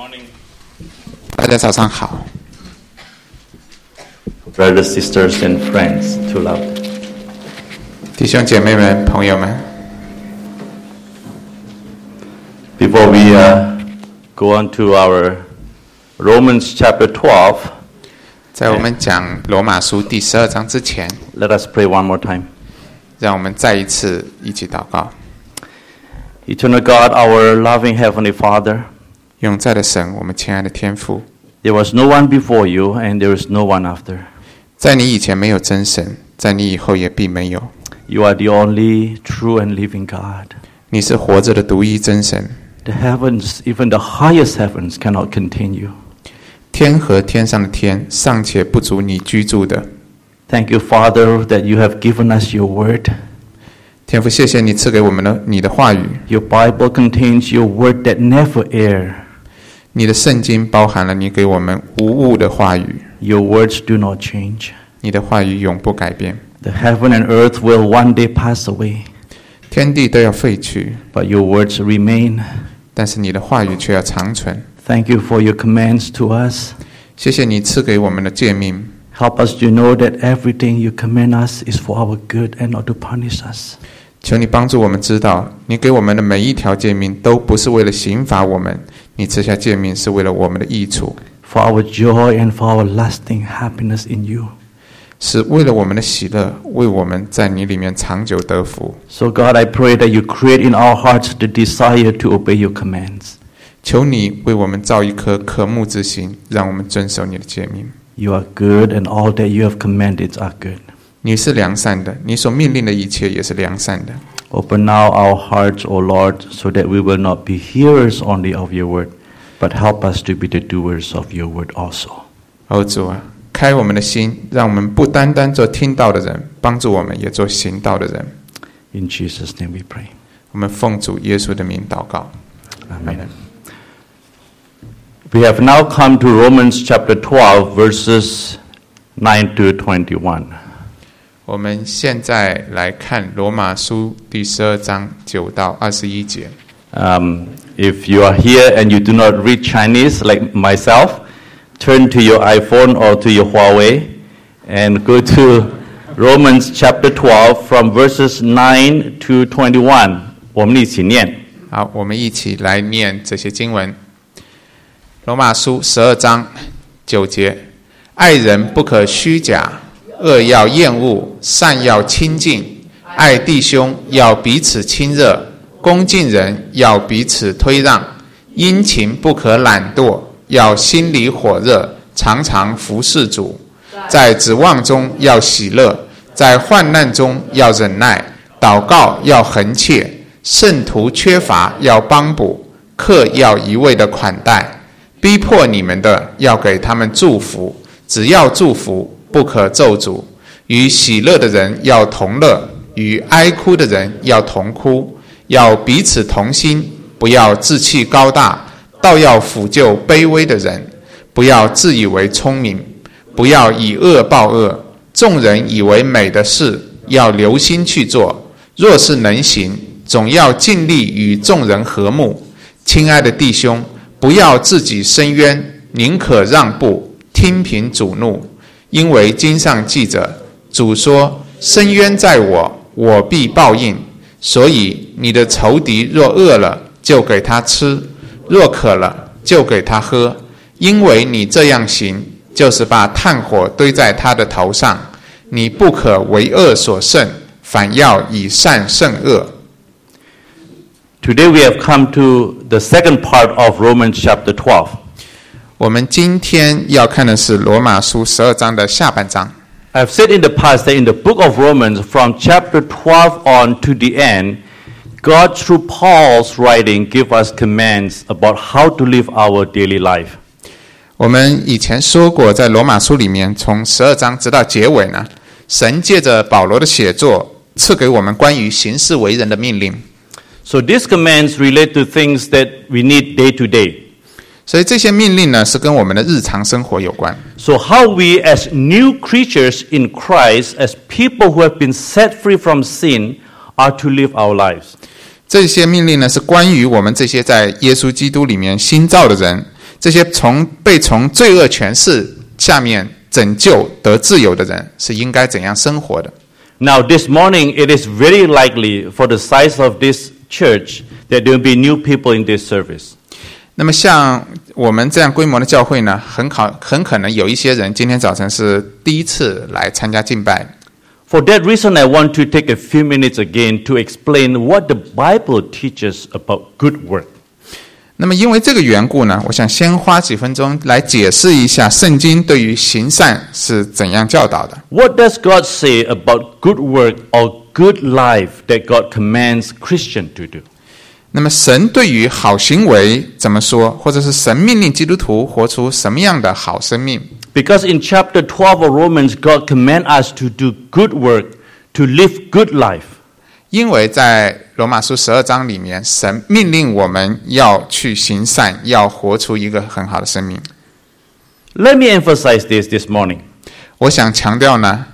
morning. 大家早上好， Brothers, sisters, and friends to love. 弟兄姐妹们、朋友们。 Before we go on to our Romans chapter 12, 在我们讲罗马书第12章之前， let us pray one more time. 让我们再一次一起祷告。 Eternal God, our loving Heavenly Father, 永在的神，我们亲爱的天父， there was no one before you and there is no one after. 在你以前没有真神，在你以后也必没有。 You are the only true and living God. 你是活着的独一真神， The heavens, even the highest heavens, cannot contain you. 天和天上的天尚且不足你居住的。 Thank you, Father, that you have given us your word. 天父，谢谢你赐给我们你的话语。 Your Bible contains your word that never err. 你的圣经包含了你给我们无误的话语， Your words do not change. 你的话语永不改变。 The heaven and earth will one day pass away, 天地都要废去， but your words remain. 但是你的话语却要长存。 Thank you for your commands to us. 谢谢你赐给我们的诫命， Help us to know that everything you command us is for our good and not to punish us. 求你帮助我们知道，你给我们的每一条诫命都不是为了刑罚我们，你赐下诫命是为了我们的益处， For our joy and for our lasting happiness in you. 是为了我们的喜乐，为我们在你里面长久得福。 So God, I pray that you create in our hearts the desire to obey your commands. 求你为我们造一颗渴慕之心，让我们遵守你的诫命。 You are good and all that you have commanded are good. 你是良善的，你所命令的一切也是良善的。 Open now our hearts, O Lord, so that we will not be hearers only of your word, but help us to be the doers of your word also. 哦，主啊，开我们的心，让我们不单单做听道的人，帮助我们也做行道的人。 In Jesus' name we pray. 我们奉主耶稣的名祷告。 Amen. We have now come to Romans chapter 12, verses 9 to 21. 我们现在来看罗马书第12章9到21节。 If you are here and you do not read Chinese like myself, turn to your iPhone or to your Huawei and go to Romans chapter 12 from verses 9 to 21. 我们一起念。 好，我们一起来念这些经文。罗马书12章9节：爱人不可虚假，恶要厌恶，善要亲近，爱弟兄要彼此亲热，恭敬人要彼此推让，殷勤不可懒惰，要心里火热，常常服侍主，在指望中要喜乐，在患难中要忍耐，祷告要恒切，圣徒缺乏要帮补，客要一味的款待，逼迫你们的要给他们祝福，只要祝福，不可咒诅。与喜乐的人要同乐，与哀哭的人要同哭，要彼此同心，不要志气高大，倒要抚救卑微的人，不要自以为聪明，不要以恶报恶。众人以为美的事，要留心去做，若是能行，总要尽力与众人和睦。亲爱的弟兄，不要自己伸冤，宁可让步，听凭主怒。因为经上记着，主说：伸冤在我，我必报应。所以你的仇敌若饿了，就给他吃；若渴了，就给他喝。因为你这样行，就是把炭火堆在他的头上。你不可为恶所胜，反要以善胜恶。 Today we have come to the second part of Romans chapter 12. 我们今天要看的是罗马书12章的下半章。 I've said in the past that in the book of Romans, from chapter 12 on to the end, God through Paul's writing give us commands about how to live our daily life. 我们以前说过，在罗马书里面，从12章直到结尾呢，神借着保罗的写作，赐给我们关于行事为人的命令。 So these commands relate to things that we need day to day. 所以这些命令呢，是跟我们的日常生活有关。 So how we as new creatures in Christ, as people who have been set free from sin, are to live our lives. 这些命令呢，是关于我们这些在耶稣基督里面新造的人， 这些被从罪恶权势下面拯救得自由的人是应该怎样生活的。 Now, this morning, it is very likely for the size of this church that there will be new people in this service. 那么像我们这样规模的教会呢，很可能有一些人今天早晨是第一次来参加敬拜。 For that reason, I want to take a few minutes again to explain what the Bible teaches about good work. 那么因为这个缘故呢，我想先花几分钟来解释一下圣经对于行善是怎样教导的。 What does God say about good work or good life that God commands Christians to do? 那么神对于好行为怎么说，或者是神命令基督徒活出什么样的好生命？ Because in chapter 12 of Romans, God commands us to do good work, to live good life. 因为在罗马书12章里面，神命令我们要去行善，要活出一个很好的生命。 Let me emphasize this morning. 我想强调呢，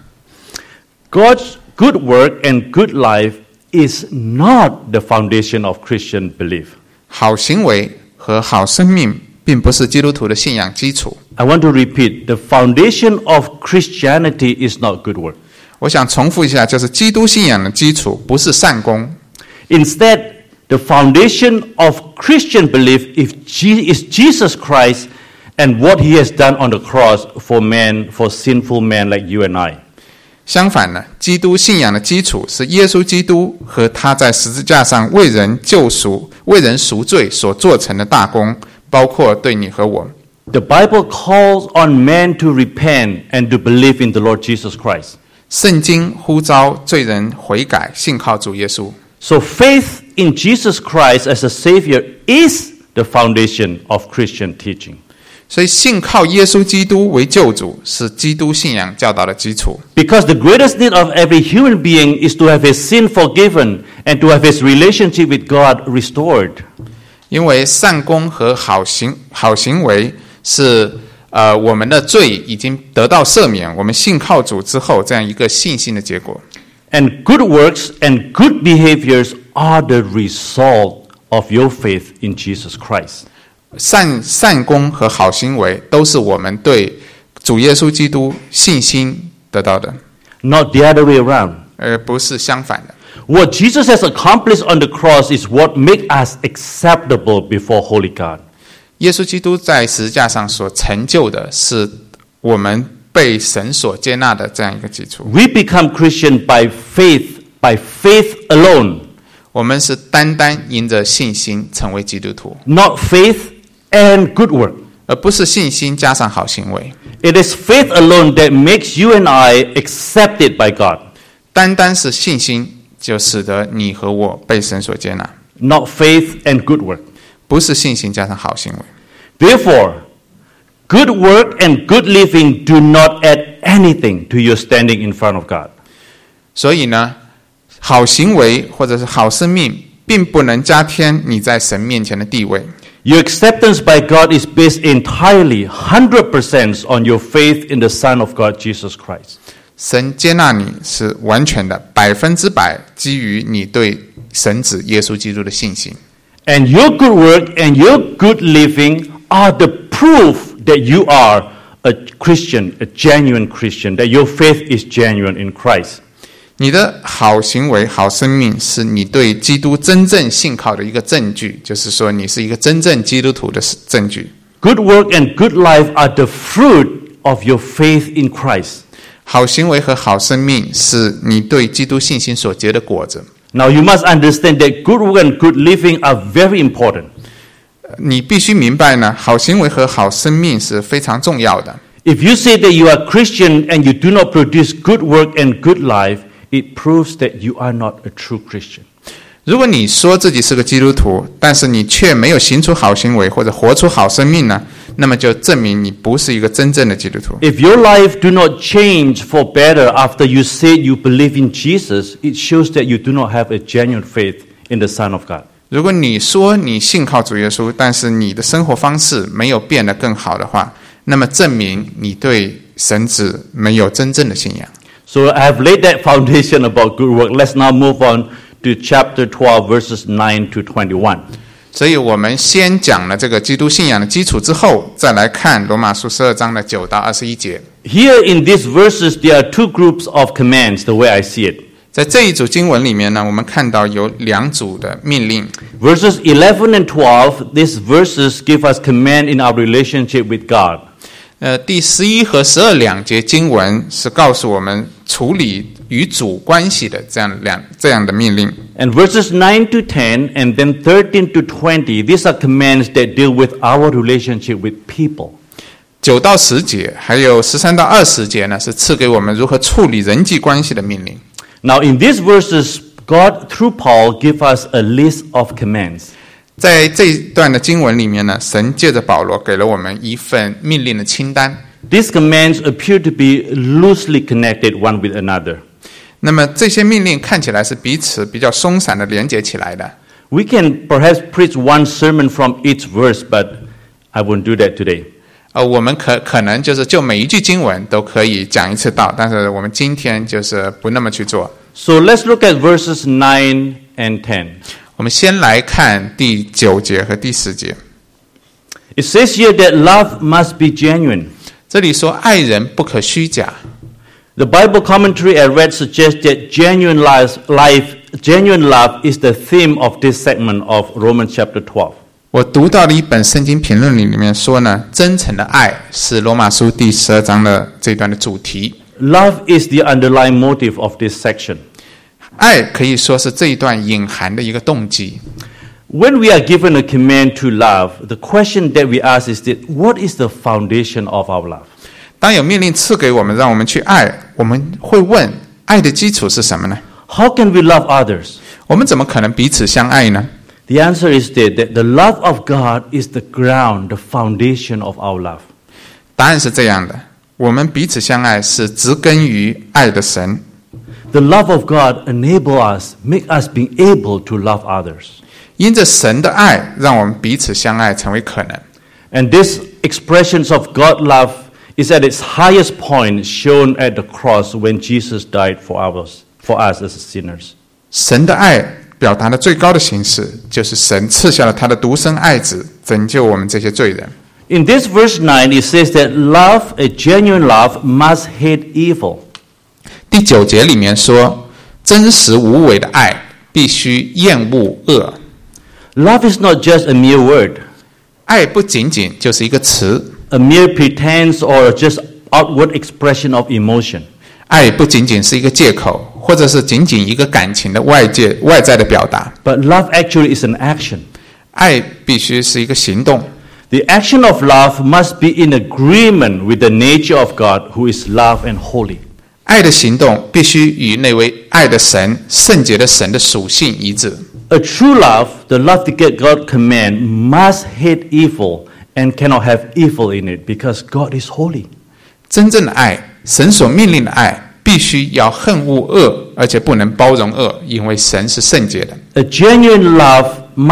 God's good work and good life is not the foundation of Christian belief. 好行为和好生命并不是基督徒的信仰基础。 I want to repeat, the foundation of Christianity is not good work. 我想重复一下，就是基督信仰的基础不是善功。 Instead, the foundation of Christian belief is Jesus Christ and what he has done on the cross for man, for sinful men like you and I. 相反呢，基督信仰的基础是耶稣基督和他在十字架上为人救赎、为人赎罪所做成的大功，包括对你和我。 The Bible calls on men to repent and to believe in the Lord Jesus Christ. 圣经呼召罪人悔改，信靠主耶稣。 So faith in Jesus Christ as a Savior is the foundation of Christian teaching. 所以信靠耶稣基督为救主，是基督信仰教导的基础。 Because the greatest need of every human being is to have his sin forgiven and to have his relationship with God restored. 因为善功和好行为是我们的罪已经得到赦免，我们信靠主之后，这样一个信心的结果。 And good works and good behaviors are the result of your faith in Jesus Christ. 善功和好行为都是我们对主耶稣基督信心得到的， Not the other way around. 而不是相反的。 What Jesus has accomplished on the cross is what makes us acceptable before Holy God. 耶稣基督在十字架上所成就的是我们被神所接纳的这样一个基础。 We become Christian by faith alone. 我们是单单因着信心成为基督徒， Not faith and good work. 而不是信心加上好行为。 It is faith alone that makes you and I accepted by God. 单单是信心，就使得你和我被神所接纳， Not faith and good work. 不是信心加上好行为。 Therefore, good work and good living do not add anything to your standing in front of God. 所以呢，好行为或者是好生命，并不能加添你在神面前的地位。 Your acceptance by God is based entirely, 100% on your faith in the Son of God, Jesus Christ. 神接纳你是完全的100%基于你对神子耶稣基督的信心。 And your good work and your good living are the proof that you are a Christian, a genuine Christian, that your faith is genuine in Christ. 你的好行为、好生命是你对基督真正信靠的一个证据，就是说你是一个真正基督徒的证据。 Good work and good life are the fruit of your faith in Christ. 好行为和好生命是你对基督信心所结的果子。 Now you must understand that good work and good living are very important. 你必须明白呢，好行为和好生命是非常重要的。 If you say that you are Christian and you do not produce good work and good life, it proves that you are not a true Christian. 如果你说自己是个基督徒，但是你却没有行出好行为或者活出好生命呢，那么就证明你不是一个真正的基督徒。 If your life do not change for better after you say you believe in Jesus, it shows that you do not have a genuine faith in the Son of God. 如果你说你信靠主耶稣，但是你的生活方式没有变得更好的话，那么证明你对神子没有真正的信仰。 So I have laid that foundation about good work. Let's now move on to chapter 12, verses 9 to 21. 所以我们先讲了这个基督信仰的基础之后，再来看罗马书12章的9到21节。 Here in these verses, there are two groups of commands, the way I see it. 在这一组经文里面呢，我们看到有2组的命令。 Verses 11 and 12, these verses give us command in our relationship with God. 第11和12两节经文是告诉我们处理与主关系的这样的命令。 And verses 9 to 10 and then 13 to 20, these are commands that deal with our relationship with people. 9到10节，还有13到20节呢，是赐给我们如何处理人际关系的命令。 Now in these verses, God through Paul give us a list of commands. 在这一段的经文里面呢，神借着保罗给了我们一份命令的清单。 These commands appear to be loosely connected one with another. 那么这些命令看起来是彼此比较松散的连接起来的。 We can perhaps preach one sermon from each verse, but I won't do that today. 我们可能就每一句经文都可以讲一次道，但是我们今天就是不那么去做。 So let's look at verses 9 and 10. 我们先来看第9节和第10节。 It says here that love must be genuine. 这里说爱人不可虚假。 The Bible commentary I read suggests that genuine love is the theme of this segment of Romans chapter 12. 我读到了一本圣经评论里面说呢，真诚的爱是罗马书第12章的这段的主题。 Love is the underlying motive of this section. 爱可以说是这一段隐含的一个动机。 When we are given a command to love, the question that we ask is that what is the foundation of our love? 当有命令赐给我们，让我们去爱，我们会问：爱的基础是什么呢？ How can we love others? 我们怎么可能彼此相爱呢？ The answer is that the love of God is the ground, the foundation of our love. 答案是这样的：我们彼此相爱是植根于爱的神。 The love of God enable us, make us being able to love others. 因着神的爱，让我们彼此相爱成为可能。 And these expressions of God love is at its highest point shown at the cross when Jesus died for us as sinners. 神的爱表达的最高的形式，就是神赐下了他的独生爱子，拯救我们这些罪人。 In this verse 9, it says that love, a genuine love, must hate evil. 第9节里面说，真实无伪的爱必须厌恶恶。 Love is not just a mere word, 爱不仅仅就是一个词， a mere pretense or just outward expression of emotion. 爱不仅仅是一个借口，或者是仅仅一个感情的外在的表达。 But love actually is an action. 爱必须是一个行动。 The action of love must be in agreement with the nature of God, who is love and holy. 爱的行动必须与那位爱的神、圣洁的神的属性一致。 A true love, the love to get God command, must hate evil and cannot have evil in it because God is holy. 真正的爱，神所命令的爱，必须要恨恶恶，而且不能包容恶，因为神是圣洁的。 A genuine love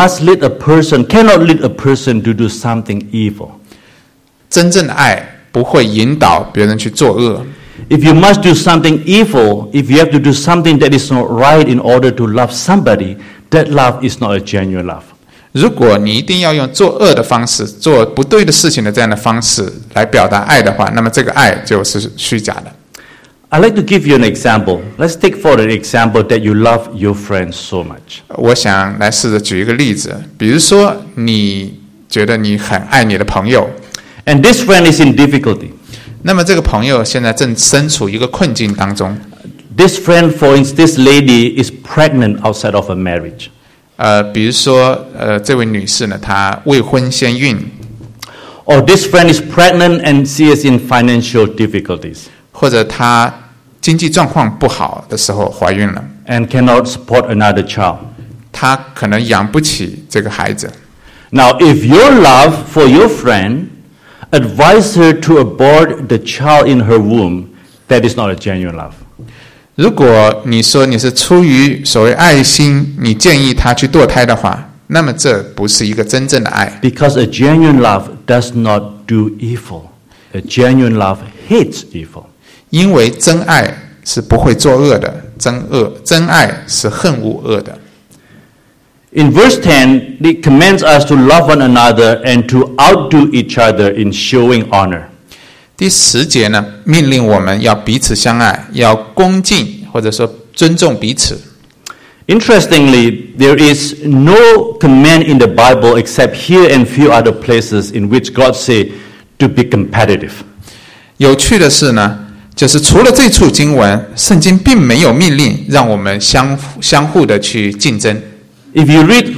cannot lead a person to do something evil. 真正的爱不会引导别人去作恶。 If you must do something evil, if you have to do something that is not right in order to love somebody, that love is not a genuine love. 如果你一定要用做恶的方式、做不对的事情的这样的方式来表达爱的话，那么这个爱就是虚假的。 I'd like to give you an example. Let's take for an example that you love your friends so much. 我想来试着举一个例子，比如说你觉得你很爱你的朋友， And this friend is in difficulty. 那么这个朋友现在正身处一个困境当中。 This friend, for instance, this lady is pregnant outside of a marriage. 比如说这位女士呢，她未婚先孕， Or this friend is pregnant and she is in financial difficulties 或者她经济状况不好的时候怀孕了， and cannot support another child. 她可能养不起这个孩子。 Now, if your love for your friend advised her to abort the child in her womb, that is not a genuine love. 如果你说你是出于所谓爱心，你建议她去堕胎的话，那么这不是一个真正的爱。 Because a genuine love does not do evil. A genuine love hates evil. 因为真爱是不会作恶的，真爱是恨恶恶的。 In verse 10, it commands us to love one another and to outdo each other in showing honor. 第10节呢，命令我们要彼此相爱，要恭敬或者说尊重彼此。 Interestingly, there is no command in the Bible except here and few other places in which God say to be competitive. 有趣的是呢，就是除了这处经文，圣经并没有命令让我们相互的去竞争。 If you read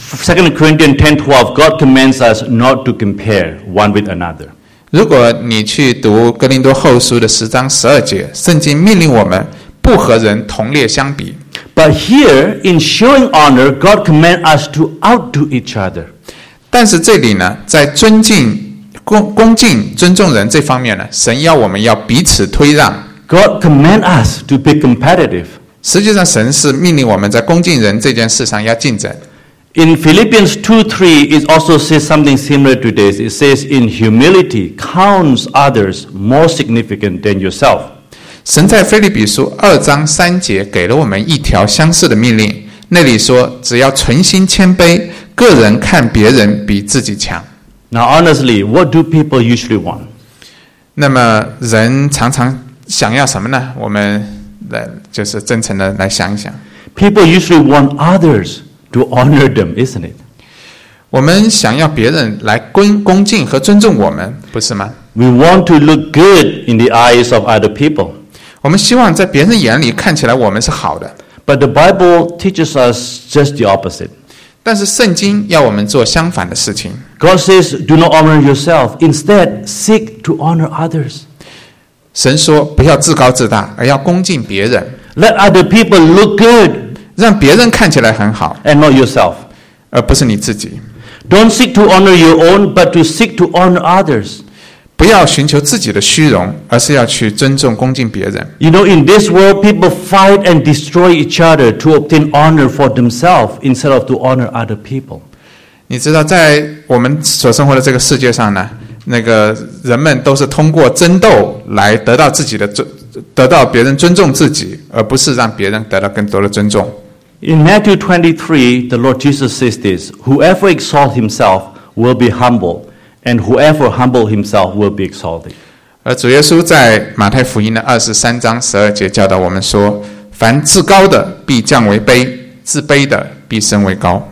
2 Corinthians 10:12, God commands us not to compare one with another. 如果你去读哥林多后书的10章12节，圣经命令我们不和人同列相比。 But here, in showing honor, God commands us to outdo each other. 但是这里呢，在尊敬、恭敬、尊重人这方面呢，神要我们要彼此推让。 God commands us to be competitive. 实际上，神是命令我们在恭敬人这件事上要竞争。 In Philippians 2:3, it also says something similar to this. It says, in humility, counts others more significant than yourself. 神在腓立比书2章3节给了我们一条相似的命令，那里说，只要存心谦卑，个人看别人比自己强。 Now, honestly, what do people usually want? 那么人常常想要什么呢？我们就是真诚的来想一想。 People usually want others to honor them, isn't it? 我们想要别人来恭敬和尊重我们，不是吗？ We want to look good in the eyes of other people. 我们希望在别人眼里看起来我们是好的。 But the Bible teaches us just the opposite. 但是圣经要我们做相反的事情。 God says, do not honor yourself. Instead, seek to honor others. 神说，不要自高自大，而要恭敬别人。 Let other people look good. 让别人看起来很好， And not yourself. 而不是你自己。 Don't seek to honor your own, but to seek to honor others. 不要寻求自己的虚荣，而是要去尊重、恭敬别人。 You know, in this world, people fight and destroy each other to obtain honor for themselves instead of to honor other people. 你知道，在我们所生活的这个世界上呢，那个人们都是通过争斗来得到别人尊重自己，而不是让别人得到更多的尊重。 In Matthew 23, the Lord Jesus says this, whoever exalts himself will be humbled, and whoever humbles himself will be exalted. 而主耶稣在马太福音的23章12节教导我们说，凡自高的必降为卑，自卑的必升为高。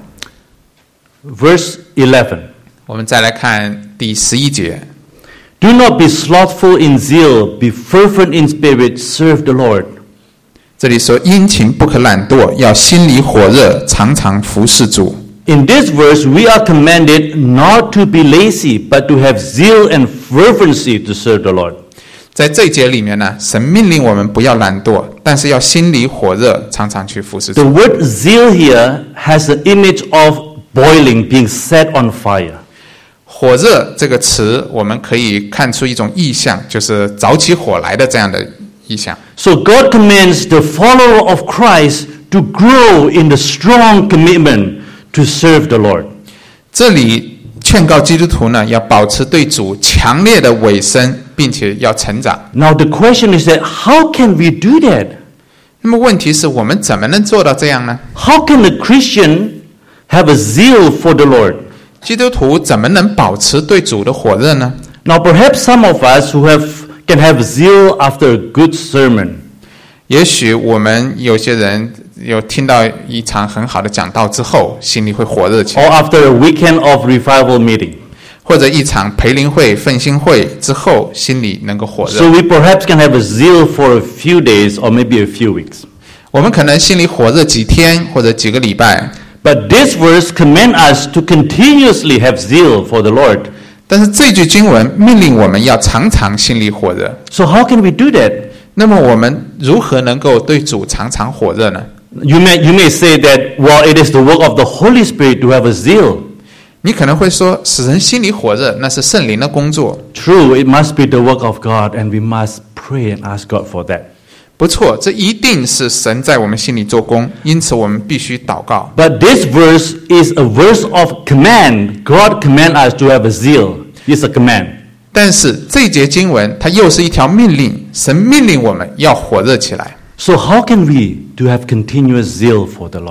Verse 11. 我们再来看第11节， Do not be slothful in zeal, be fervent in spirit, serve the Lord. 这里说殷勤不可懒惰，要心里火热，常常服侍主。 In this verse, we are commanded not to be lazy, but to have zeal and fervency to serve the Lord. 在这一节里面呢，神命令我们不要懒惰，但是要心里火热，常常去服侍主。 The word zeal here has the image of boiling, being set on fire. 火热这个词，我们可以看出一种意象，就是着起火来的这样的意象。 So God commands the follower of Christ to grow in the strong commitment to serve the Lord. 这里劝告基督徒呢，要保持对主强烈的委身，并且要成长。 Now the question is that how can we do that? 那么问题是我们怎么能做到这样呢？ How can a Christian have a zeal for the Lord? 基督徒怎么能保持对主的火热呢？ Now perhaps some of us who can have zeal after a good sermon. 也许我们有些人有听到一场很好的讲道之后，心里会火热起 Or 来， after a weekend of revival meeting. 或者一场培灵会、奋兴会之后，心里能够火热。 So we perhaps can have a zeal for a few days or maybe a few weeks. 我们可能心里火热几天或者几个礼拜， But this verse commands us to continuously have zeal for the Lord. 但是这句经文命令我们要常常心里火热。 So how can we do that? 那么我们如何能够对主常常火热呢？ You may say that, well, it is the work of the Holy Spirit to have a zeal. 你可能会说，使人心里火热，那是圣灵的工作。 True, it must be the work of God, and we must pray and ask God for that. 不错，这一定是神在我们心里做工，因此我们必须祷告。 But this verse is a verse of command. God commands us to have a zeal. It's a command. 但是这节经文它又是一条命令，神命令我们要火热起来。 So how can we to have continuous zeal for the Lord?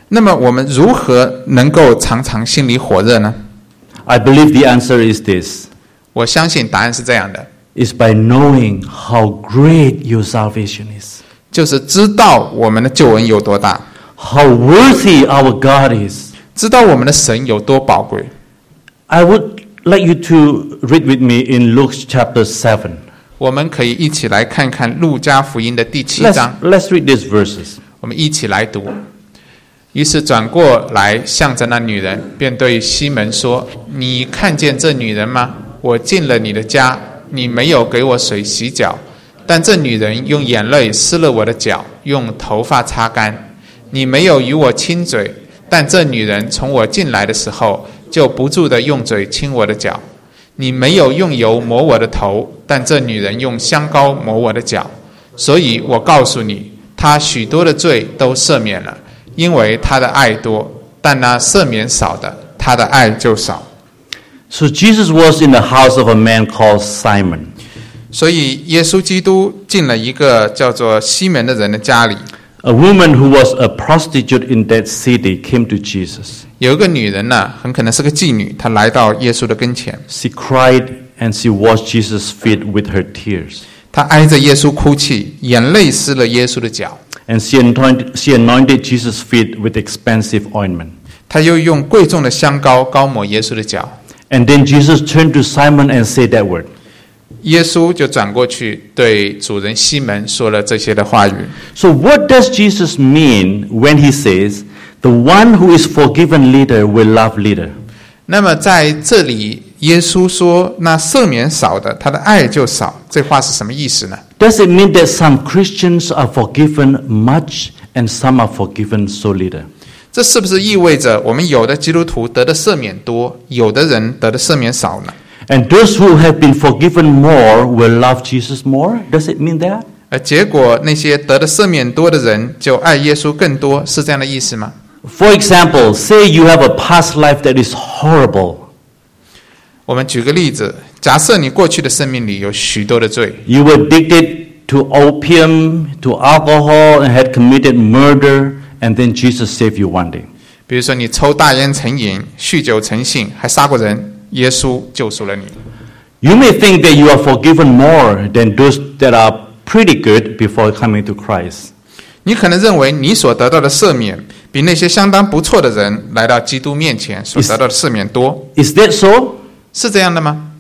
那么我们如何能够常常心里火热呢？ I believe the answer is this. 我相信答案是这样的， It's by knowing how great your salvation is. 就是知道我们的救恩有多大， How worthy our God is. 知道我们的神有多宝贵。 I would like you to read with me in Luke chapter 7. 我们可以一起来看看路加福音的第7章， Let's read these verses. 我们一起来读。于是转过来向着那女人，便对西门说：你看见这女人吗？我进了你的家，你没有给我水洗脚，但这女人用眼泪湿了我的脚，用头发擦干。你没有与我亲嘴，但这女人从我进来的时候就不住地用嘴亲我的脚。你没有用油抹我的头，但这女人用香膏抹我的脚。所以我告诉你，她许多的罪都赦免了，因为她的爱多，但那赦免少的，她的爱就少。 So Jesus was in the house of a man called Simon. 所以耶稣基督进了一个叫做西门的人的家里， A woman who was a prostitute in that city came to Jesus. 有一个女人呢，很可能是个妓女，她来到耶稣的跟前， She cried and she washed Jesus' feet with her tears. 她挨着耶稣哭泣，眼泪湿了耶稣的脚， And she anointed Jesus' feet with expensive ointment. 她又用贵重的香膏膏抹耶稣的脚。 And then Jesus turned to Simon and said that word. 耶稣就转过去对主人西门说了这些的话语。 So what does Jesus mean when he says, the one who is forgiven leader will love leader? 那么在这里，耶稣说：“那赦免少的，他的爱就少。”这话是什么意思呢？ Does it mean that some Christians are forgiven much and some are forgiven so little? 这是不是意味着我们有的基督徒得的赦免多，有的人得的赦免少呢？ And those who have been forgiven more will love Jesus more? Does it mean that? 而结果那些得的赦免多的人就爱耶稣更多，是这样的意思吗？ For example, say you have a past life that is horrible. 我们举个例子，假设你过去的生命里有许多的罪， You were addicted to opium, to alcohol, and had committed murder, and then Jesus saved you one day. 比如说你抽大烟成瘾，酗酒成性，还杀过人，耶稣救赎了你。 You may think that you are forgiven more than those that are pretty good before coming to Christ. 你可能认为你所得到的赦免比那些相当不错的人来到基督面前所得到的赦免多， Is that so? 是这样的吗？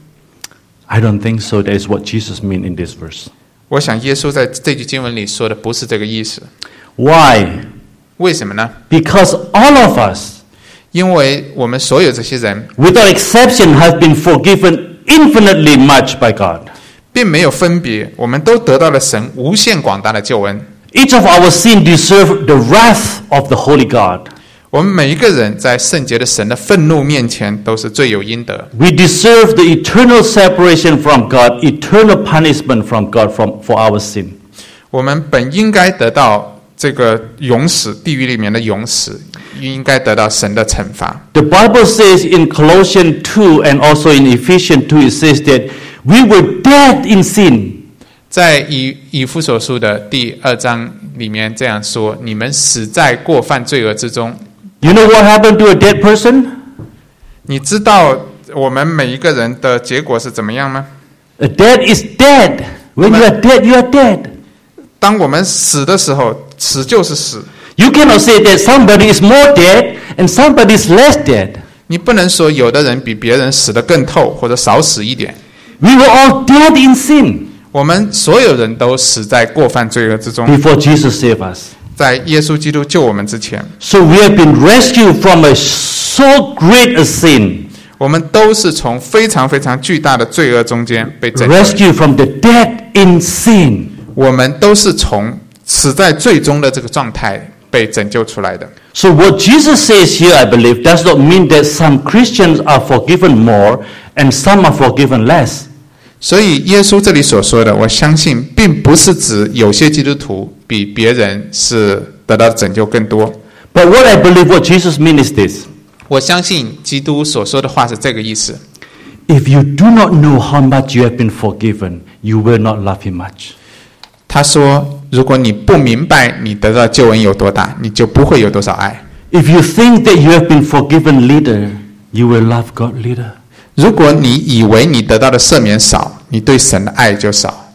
I don't think so. That is what Jesus meant in this verse. 我想耶稣在这句经文里说的不是这个意思。 Why? 为什么呢？ Because all of us, 因为我们所有这些人 without exception, have been forgiven infinitely much by God. 并没有分别，我们都得到了神无限广大的救恩。 Each of our sin deserve the wrath of the Holy God. 我们每一个人在圣洁的神的愤怒面前都是罪有应得。 We deserve the eternal separation from God, eternal punishment from God for our sin. 我们本应该得到这个永死，地狱里面的永死，应该得到神的惩罚。 The Bible says in Colossians 2 and also in Ephesians 2, it says that we were dead in sin. 在以弗所书的第2章里面这样说：你们死在过犯罪恶之中。 You know what happened to a dead person? 你知道我们每一个人的结果是怎么样吗？ A dead is dead. When you are dead, you are dead. 当我们死的时候，死就是死。 You cannot say that somebody is more dead and somebody is less dead. 你不能说有的人比别人死得更透，或者少死一点。 We were all dead in sin 我们所有人都死在过犯罪恶之中， before Jesus saved us. 在耶稣基督救我们之前， So we have been rescued from so great a sin. 我们都是从非常非常巨大的罪恶中间被拯救的。 Rescued from the dead in sin. 我们都是从死在罪中的这个状态被拯救出来的。 So what Jesus says here, I believe, does not mean that some Christians are forgiven more and some are forgiven less. 所以耶稣这里所说的，我相信并不是指有些基督徒比别人是得到拯救更多。 But what I believe what Jesus means is this. 我相信基督所说的话是这个意思。 If you do not know how much you have been forgiven, you will not love him much. 他说，如果你不明白你得到救恩有多大，你就不会有多少爱。 If you think that you have been forgiven little, you will love God little. 如果你以为你得到的赦免少，你对神的爱就少。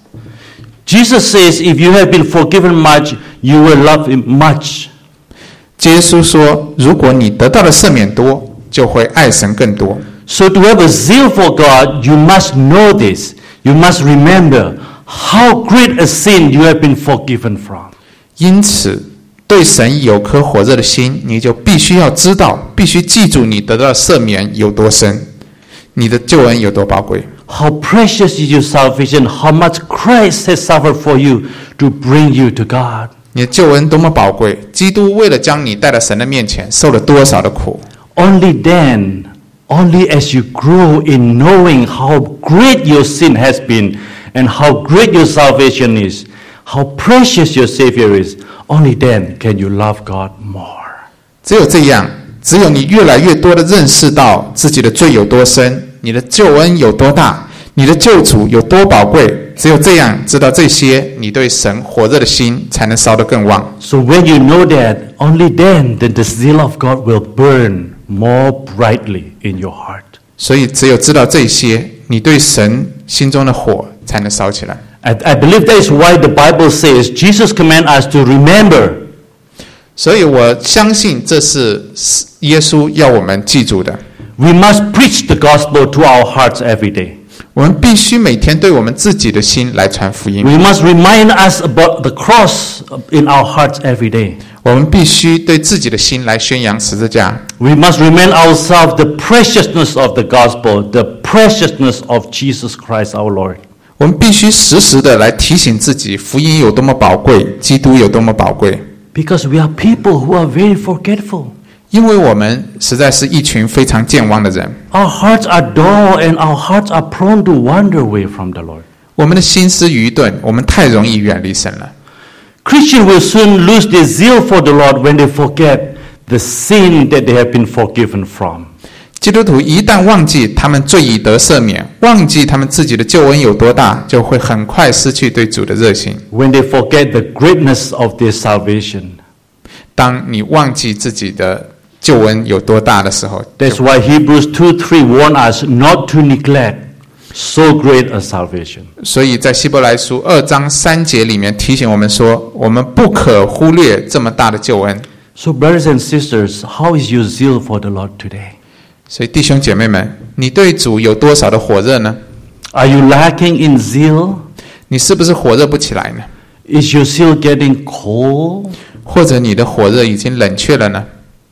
Jesus says, if you have been forgiven much, you will love him much. 耶稣说，如果你得到的赦免多，就会爱神更多。 So to have a zeal for God, you must know this. You must remember how great a sin you have been forgiven from. 因此，对神有颗火热的心，你就必须要知道，必须记住你得到的赦免有多深，你的救恩有多宝贵。 How precious is your salvation, how much Christ has suffered for you to bring you to God. 你的救恩多么宝贵，基督为了将你带到神的面前，受了多少的苦。 Only then, only as you grow in knowing how great your sin has been and how great your salvation is, how precious your Savior is, only then can you love God more. 只有这样，只有你越来越多的认识到自己的罪有多深，你的救恩有多大，你的救主有多宝贵，只有这样知道这些，你对神火热的心才能烧得更旺。 So when you know that, only then the zeal of God will burn more brightly in your heart. 所以只有知道这些，你对神心中的火才能烧起来。 I believe that is why the Bible says Jesus commands us to remember. 所以我相信这是耶稣要我们记住的。 We must preach the gospel to our hearts every day. 我们必须每天对我们自己的心来传福音。 We must remind us about the cross in our hearts every day. 我们必须对自己的心来宣扬十字架。 We must remind ourselves the preciousness of the gospel, the preciousness of Jesus Christ our Lord. 我们必须时时的来提醒自己，福音有多么宝贵，基督有多么宝贵。 Because we are people who are very forgetful. 因为我们实在是一群非常健忘的人， Our hearts are dull and our hearts are prone to wander away from the Lord. 我们的心思愚钝，我们太容易远离神了。 Christians will soon lose their zeal for the Lord when they forget the sin that they have been forgiven from. 基督徒一旦忘记他们罪已得赦免，忘记他们自己的救恩有多大，就会很快失去对主的热心。 When they forget the greatness of their salvation. 当你忘记自己的救恩有多大的时候， That's why Hebrews 2:3 warn us not to neglect so great a salvation. 所以在希伯来书2章3节里面提醒我们说，我们不可忽略这么大的救恩。 So brothers and sisters, how is your zeal for the Lord today? 所以弟兄姐妹们，你对主有多少的火热呢？ Are you lacking in zeal? 你是不是火热不起来呢？ Is your zeal getting cold? 或者你的火热已经冷却了呢？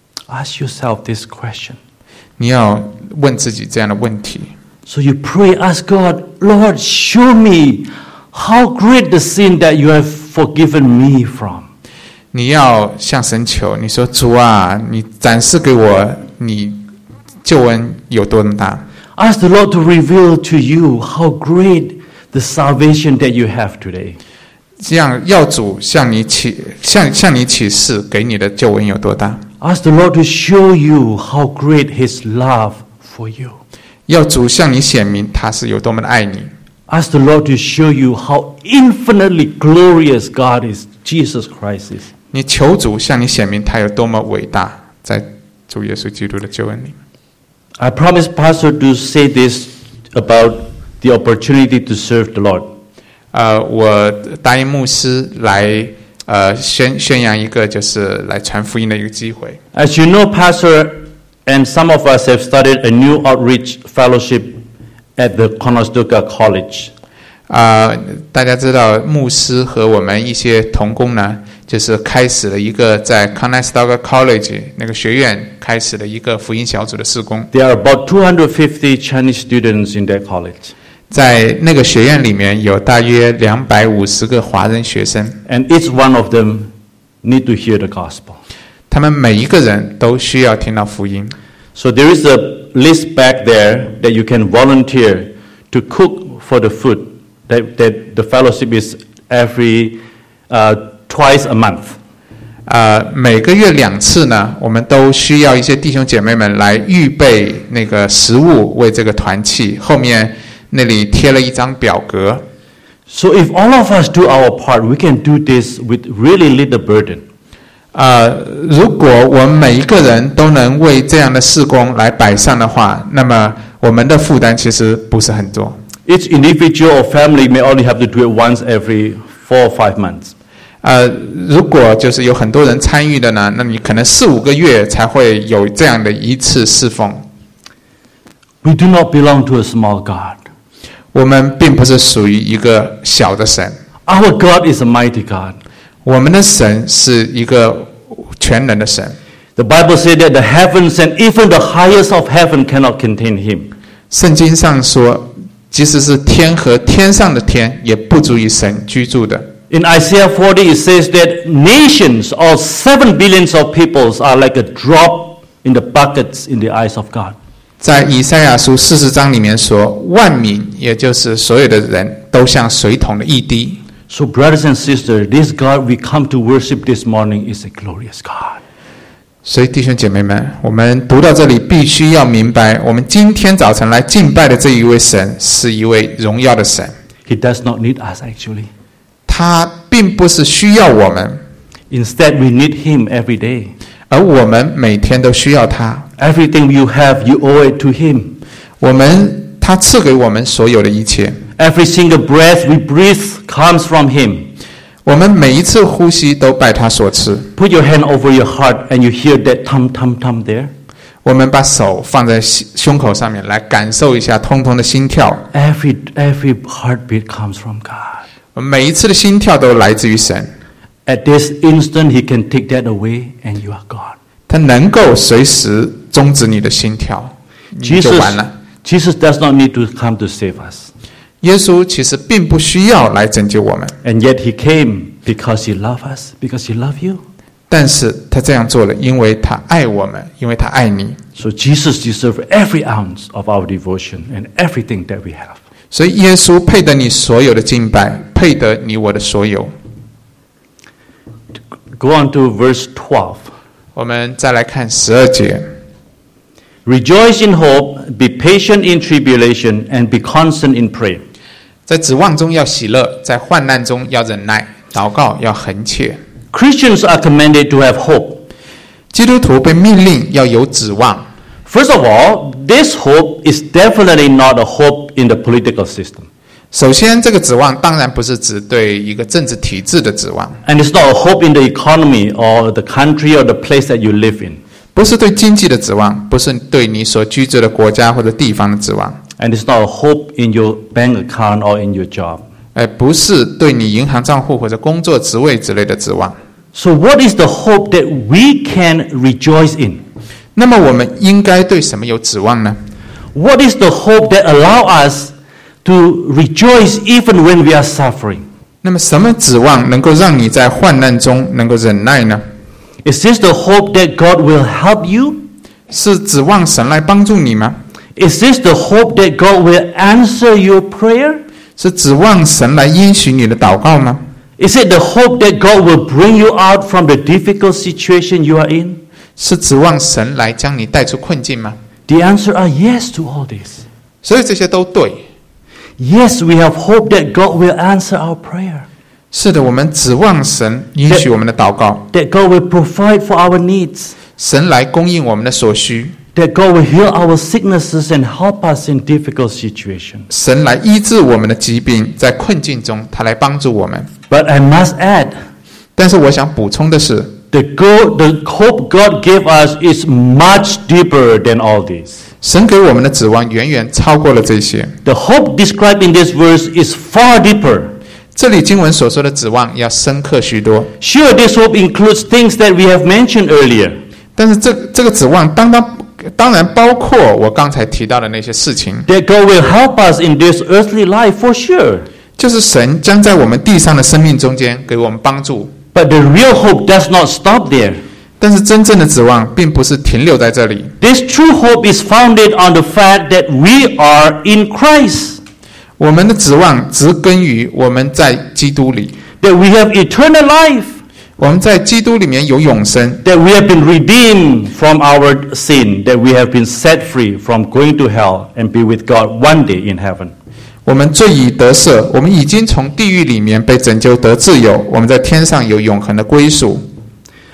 Ask yourself this question. 你要问自己这样的问题。 So you pray, ask God, Lord, show me how great the sin that you have forgiven me from. 你要向神求，你说主啊，你展示给我你救恩有多大。 Ask the Lord to reveal to you how great the salvation that you have today. 这样要主向你启示，给你的救恩有多大。 Ask the Lord to show you how great His love for you. 要主向你显明他是有多么的爱你。 Ask the Lord to show you how infinitely glorious God is, Jesus Christ is. 你求主向你显明他有多么伟大，在主耶稣基督的救恩里。 I promised Pastor to say this about the opportunity to serve the Lord. 我答应牧师来宣扬一个就是来传福音的一个机会。 As you know, Pastor and some of us have started a new outreach fellowship at the Conestoga College. 大家知道牧师和我们一些同工呢，就是开始了一个在 Conestoga College 那个学院开始了一个福音小组的事工。 There are about 250 Chinese students in that college. 在那个学院里面有大约250个华人学生， And each one of them need to hear the gospel. 他们每一个人都需要听到福音。 So there is a list back there that you can volunteer to cook for the food that the fellowship is every twice a month. 每个月2次呢，我们都需要一些弟兄姐妹们来预备那个食物为这个团契。后面那里贴了一张表格。 So if all of us do our part, we can do this with really little burden. 如果我们每一个人都能为这样的事工来摆上的话，那么我们的负担其实不是很多。 Each individual or family may only have to do it once every 4 or 5 months. 如果就是有很多人参与的呢，那你可能4-5个月才会有这样的一次侍奉。 We do not belong to a small God. 我们并不是属于一个小的神。 Our God is a mighty God. 我们的神是一个全能的神。 The Bible said that the heavens and even the highest of heaven cannot contain him. 圣经上说，即使是天和天上的天，也不足以神居住的。 In Isaiah 40, it says that nations or 7 billions of peoples are like a drop in the buckets in the eyes of God. 在以赛亚书40章里面说，万民，也就是所有的人都像水桶的一滴。 So brothers and sisters, this God we come to worship this morning is a glorious God. 所以弟兄姐妹们，我们读到这里必须要明白，我们今天早晨来敬拜的这一位神是一位荣耀的神。 He does not need us actually. 他并不是需要我们， Instead, we need him every day. 而我们每天都需要他。 Everything you have, you owe it to him. 他赐给我们所有的一切。 Every single breath we breathe comes from him. 我们每一次呼吸都拜他所赐。 Put your hand over your heart and you hear that thump, thump, thump there. 我们把手放在胸口上面，来感受一下通通的心跳。 Every heartbeat comes from God. 我们每一次的心跳都来自于神。 At this instant, he can take that away and you are God. 他能够随时终止你的心跳，你就完了。 Jesus does not need to come to save us. 耶稣其实并不需要来拯救我们， And yet he came because he loved us, because he loved you. 但是他这样做了，因为他爱我们，因为他爱你。 So Jesus deserves every ounce of our devotion and everything that we have. 所以耶稣配得你所有的敬拜，配得你我的所有。 Go on to verse 12. 我们再来看12节。 Rejoice in hope, be patient in tribulation, and be constant in prayer. 在指望中要喜乐，在患难中要忍耐，祷告要恒切。 Christians are commanded to have hope. 基督徒被命令要有指望。 First of all, this hope is definitely not a hope in the political system. 首先，这个指望当然不是指对一个政治体制的指望， And it's not a hope in the economy or the country or the place that you live in. 不是对经济的指望，不是对你所居住的国家或者地方的指望， And it's not a hope in your bank account or in your job. 不是对你银行账户或者工作职位之类的指望。 So what is the hope that we can rejoice in? 那么我们应该对什么有指望呢？ What is the hope that allow us to rejoice even when we are suffering? 那么什么指望能够让你在患难中能够忍耐呢？ Is this the hope that God will help you? 是指望神来帮助你吗？ Is this the hope that God will answer your prayer? 是指望神来应许你的祷告吗？ Is it the hope that God will bring you out from the difficult situation you are in? 是指望神来将你带出困境吗？ The answer are yes to all this. 所以这些都对。 Yes, we have hope that God will answer our prayer. 是的，我们指望神允许我们的祷告， That God will provide for our needs. 神来供应我们的所需， That God will heal our sicknesses and help us in difficult situations. 神来医治我们的疾病，在困境中他来帮助我们。 But I must add, 但是我想补充的是， the hope God gave us is much deeper than all this. 神给我们的指望远远超过了这些。 The hope described in this verse is far deeper. 这里经文所说的指望要深刻许多。 Sure, this hope includes things that we have mentioned earlier. 但是这个指望当然包括我刚才提到的那些事情， That God will help us in this earthly life for sure. 就是神将在我们地上的生命中间给我们帮助。 But the real hope does not stop there. 但是真正的指望并不是停留在这里。 This true hope is founded on the fact that we are in Christ. 我们的指望植根于我们在基督里， That we have eternal life. 我们在基督里面有永生， That we have been redeemed from our sin. That we have been set free from going to hell and be with God one day in heaven. 我们罪已得赦，我们已经从地狱里面被拯救得自由，我们在天上有永恒的归属。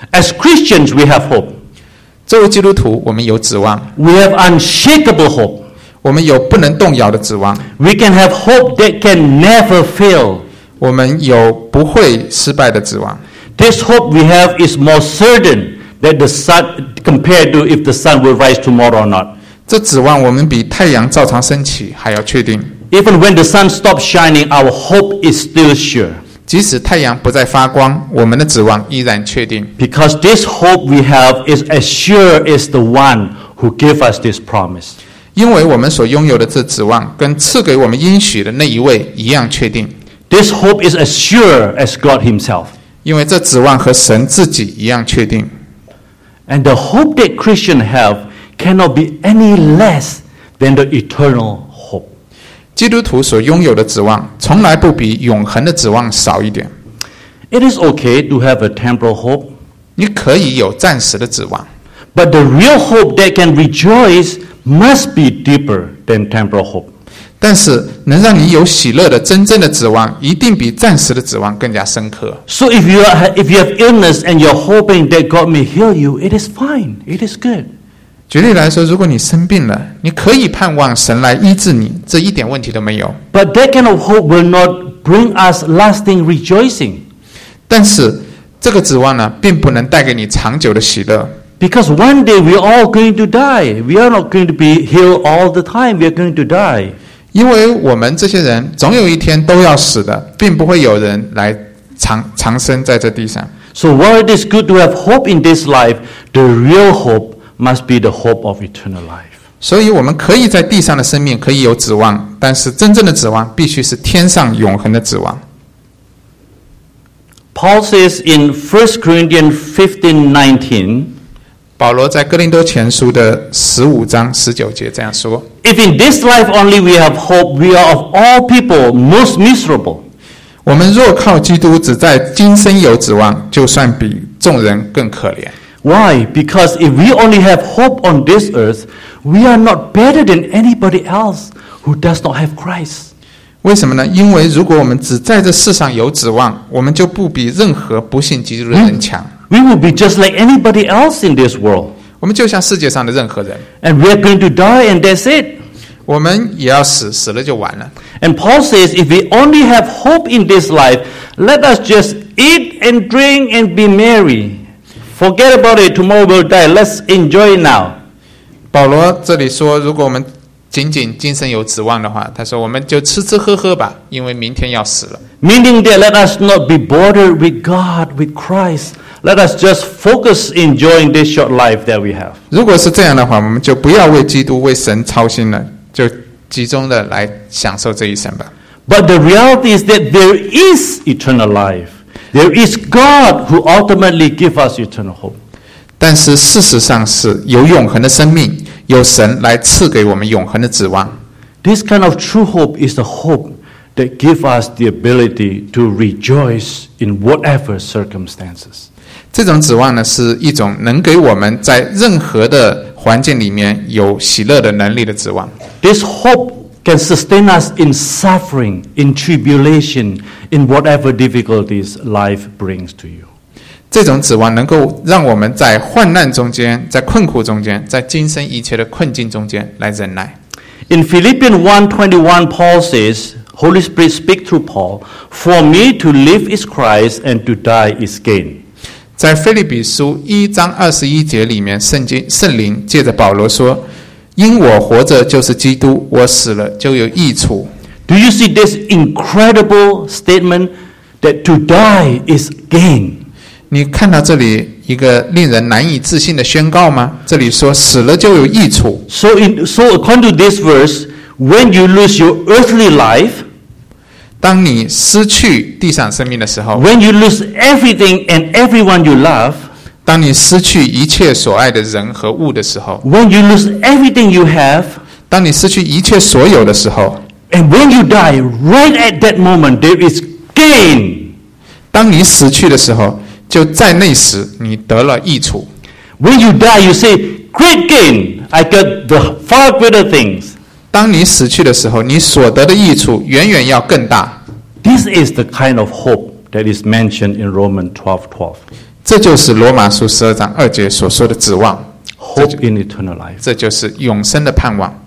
As Christians, we have hope. 作为基督徒，我们有指望， We have unshakable hope. 我们有不能动摇的指望， We can have hope that can never fail. 我们有不会失败的指望。 This hope we have is more certain that the sun, compared to if the sun will rise tomorrow or not. 这指望我们比太阳照常升起还要确定。 Even when the sun stops shining, our hope is still sure. 即使太阳不再发光，我们的指望依然确定。 Because this hope we have is as sure as the one who gave us this promise. 因为我们所拥有的这指望，跟赐给我们应许的那一位一样确定。 This hope is as sure as God himself. 因为这指望和神自己一样确定。 And the hope that Christians have cannot be any less than the eternal hope. 基督徒所拥有的指望，从来不比永恒的指望少一点。 It is okay to have a temporal hope, 你可以有暂时的指望， but the real hope that can rejoice must be deeper than temporal hope. 但是能让你有喜乐的真正的指望，一定比暂时的指望更加深刻。 So if you have illness and you're hoping that God may heal you, it is fine. It is good. 举例来说，如果你生病了，你可以盼望神来医治你，这一点问题都没有。 But that kind of hope will not bring us lasting rejoicing. 但是这个指望呢，并不能带给你长久的喜乐， Because one day we are all going to die. We are not going to be healed all the time. We are going to die. 因为我们这些人总有一天都要死的，并不会有人来长生在这地上。 So while it is good to have hope in this life, the real hope must be the hope of eternal life. 所以我们可以在地上的生命可以有指望，但是真正的指望必须是天上永恒的指望。 Paul says in 1 Corinthians 15:19, 保罗在哥林多前书的15章19节这样说： if in this life only we have hope, we are of all people most miserable. 我们若靠基督只在今生有指望，就算比众人更可怜。 Why? Because if we only have hope on this earth, we are not better than anybody else who does not have Christ. 为什么呢？因为如果我们只在这世上有指望，我们就不比任何不信基督的人强。 We will be just like anybody else in this world. 我们就像世界上的任何人， And we are going to die and that's it. 我们也要死，死了就完了。 And Paul says, if we only have hope in this life, let us just eat and drink and be merry. Forget about it, tomorrow we'll die. Let's enjoy it now. 保罗这里说，如果我们仅仅今生有指望的话，他说我们就吃吃喝喝吧，因为明天要死了。 Meaning that let us not be bothered with God, with Christ. Let us just focus enjoying this short life that we have. 如果是这样的话，我们就不要为基督、为神操心了，就集中的来享受这一生吧。 But the reality is that there is eternal life. There is God who ultimately gives us eternal hope. 但是事实上是有永恒的生命，有神来赐给我们永恒的指望。 This kind of true hope is the hope that gives us the ability to rejoice in whatever circumstances. 这种指望呢，是一种能给我们在任何的环境里面有喜乐的能力的指望。 This hope can sustain us in suffering, in tribulation, in whatever difficulties life brings to you. 这种指望能够让我们在患难中间，在困苦中间，在今生一切的困境中间来忍耐。 In Philippians 1:21, Paul says, Holy Spirit speak through Paul, for me to live is Christ and to die is gain. 在腓立比书1章21节里面，圣灵借着保罗说：“因我活着就是基督，我死了就有益处。” Do you see this incredible statement that to die is gain? 你看到这里一个令人难以置信的宣告吗？这里说死了就有益处。 So according to this verse, when you lose your earthly life, 当你失去地上生命的时候， when you lose everything and everyone you love, 当你失去一切所爱的人和物的时候， when you lose everything you have, 当你失去一切所有的时候， and when you die, right at that moment, there is gain. 当你死去的时候，就在那时你得了益处。 When you die, you say, great gain. I got the far greater things. 当你死去的时候，你所得的益处远远要更大。 This is the kind of hope that is mentioned in Romans 12:12. 这就是罗马书12章2节所说的指望， hope in eternal life. 这就是永生的盼望。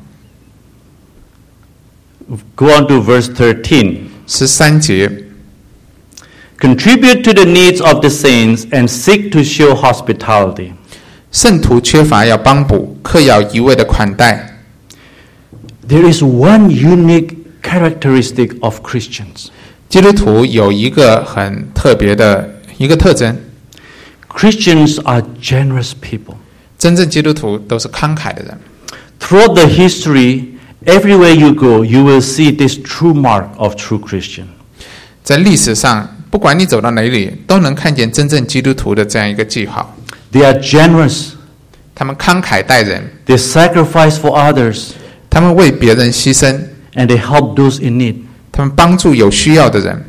Go on to verse 13. 13节， Contribute to the needs of the saints and seek to show hospitality. 圣徒缺乏要帮补，客要一味的款待。 There is one unique characteristic of Christians. 基督徒有一个很特别的一个特征， Christians are generous people. 真正基督徒都是慷慨的人。 Throughout the history, everywhere you go, you will see this true mark of true Christian. 在历史上，不管你走到哪里，都能看见真正基督徒的这样一个记号。 They are generous. 他们慷慨待人， They sacrifice for others, 他们为别人牺牲， and they help those in need. 他们帮助有需要的人。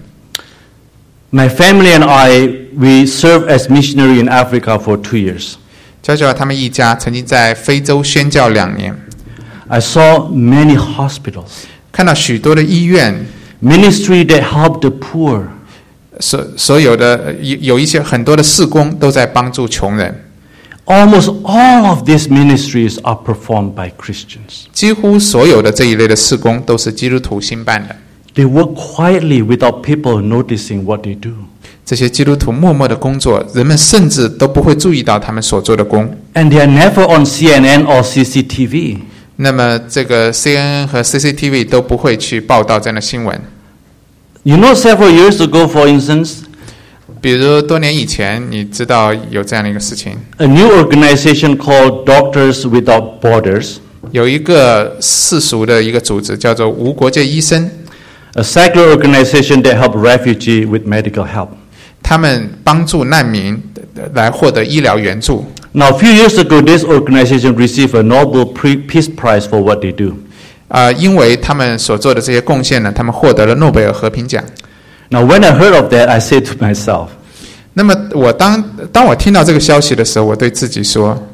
My family and I, we served as missionary in Africa for 2 years. 娇娇他们一家曾经在非洲宣教2年， I saw many hospitals, 看到许多的医院， ministry that help the poor. 所有的有一些很多的事工都在帮助穷人。 Almost all of these ministries are performed by Christians. 几乎所有的这一类的事工都是基督徒兴办的。 They work quietly without people noticing what they do. 这些基督徒默默的工作，人们甚至都不会注意到他们所做的工。 And they are never on CNN or CCTV. 那么这个 CNN 和 CCTV 都不会去报道这样的新闻。 You know, several years ago, for instance, 比如多年以前，你知道有这样的一个事情， a new organization called Doctors Without Borders, 有一个世俗的一个组织叫做无国界医生， a secular organization that helps refugees with medical help. 他们帮助难民来获得医疗援助。 Now, a few years ago, this organization received a Nobel Peace Prize for what they do. 因为他们所做的这些贡献呢，他们获得了诺贝尔和平奖。 Now, when I heard of that, I said to myself, 那么当我听到这个消息的时候，我对自己说，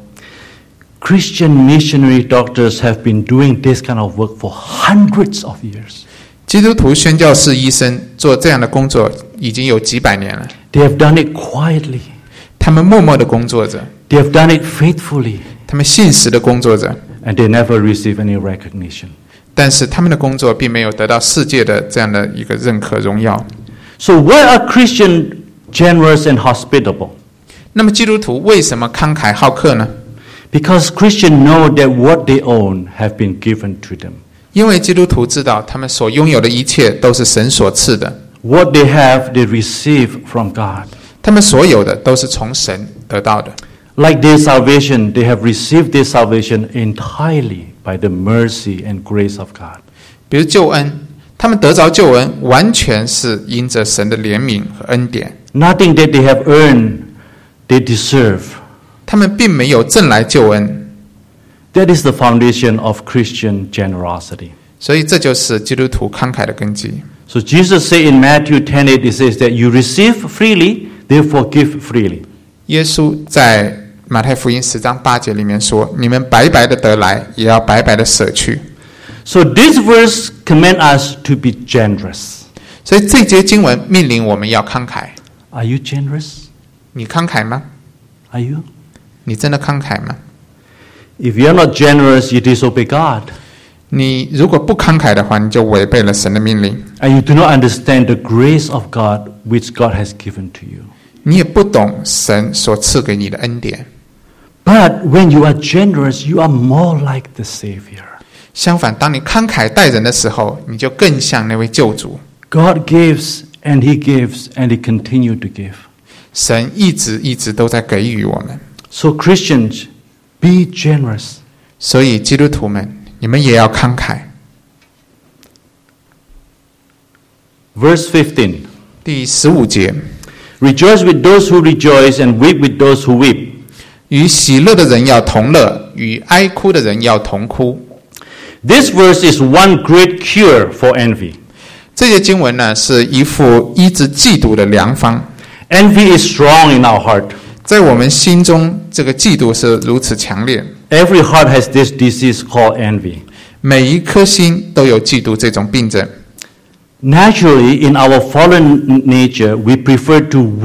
Christian missionary doctors have been doing this kind of work for hundreds of years. 基督徒宣教士医生做这样的工作已经有几百年了， They have done it quietly. 他们默默的工作着， They have done it faithfully. 他们信实的工作着， And they never receive any recognition. 但是他们的工作并没有得到世界的这样的一个认可荣耀。 So why are Christians generous and hospitable? 那么基督徒为什么慷慨好客呢？ Because Christians know that what they own have been given to them. 因为基督徒知道他们所拥有的一切都是神所赐的， What they have, they receive from God. 他们所有的都是从神得到的。 Like their salvation, they have received their salvation entirely by the mercy and grace of God. 比如救恩，他们得着救恩，完全是因着神的怜悯和恩典， Nothing that they have earned, they deserve. 他们并没有挣来救恩， That is the foundation of Christian generosity. 所以这就是基督徒慷慨的根基。 So Jesus said in Matthew 10:8, it says that you receive freely, therefore give freely. 耶稣在马太福音10章8节里面说：“你们白白的得来，也要白白的舍去。” So this verse commands us to be generous. 所以这节经文命令我们要慷慨。 Are you generous? 你慷慨吗？ Are you? 你真的慷慨吗？ If you are not generous, you disobey God. 你如果不慷慨的话，你就违背了神的命令， And you do not understand the grace of God which God has given to you. 你也不懂神所赐给你的恩典。 But when you are generous, you are more like the Savior. 相反，当你慷慨待人的时候，你就更像那位救主。 God gives and He gives and He continues to give. 神一直都在给予我们， So Christians, be generous. 所以基督徒们，你们也要慷慨。 Verse 15. 第15节， Rejoice with those who rejoice and weep with those who weep. 与喜乐的人要同乐，与哀哭的人要同哭。 This verse is one great cure for envy. 这节经文呢，是一副医治嫉妒的良方。 Envy is strong in our heart. 在我们心中，这个嫉妒是如此强烈。 Every heart has this disease called envy. 每一颗心都有嫉妒这种病症。 Naturally, in our fallen nature, we prefer to weep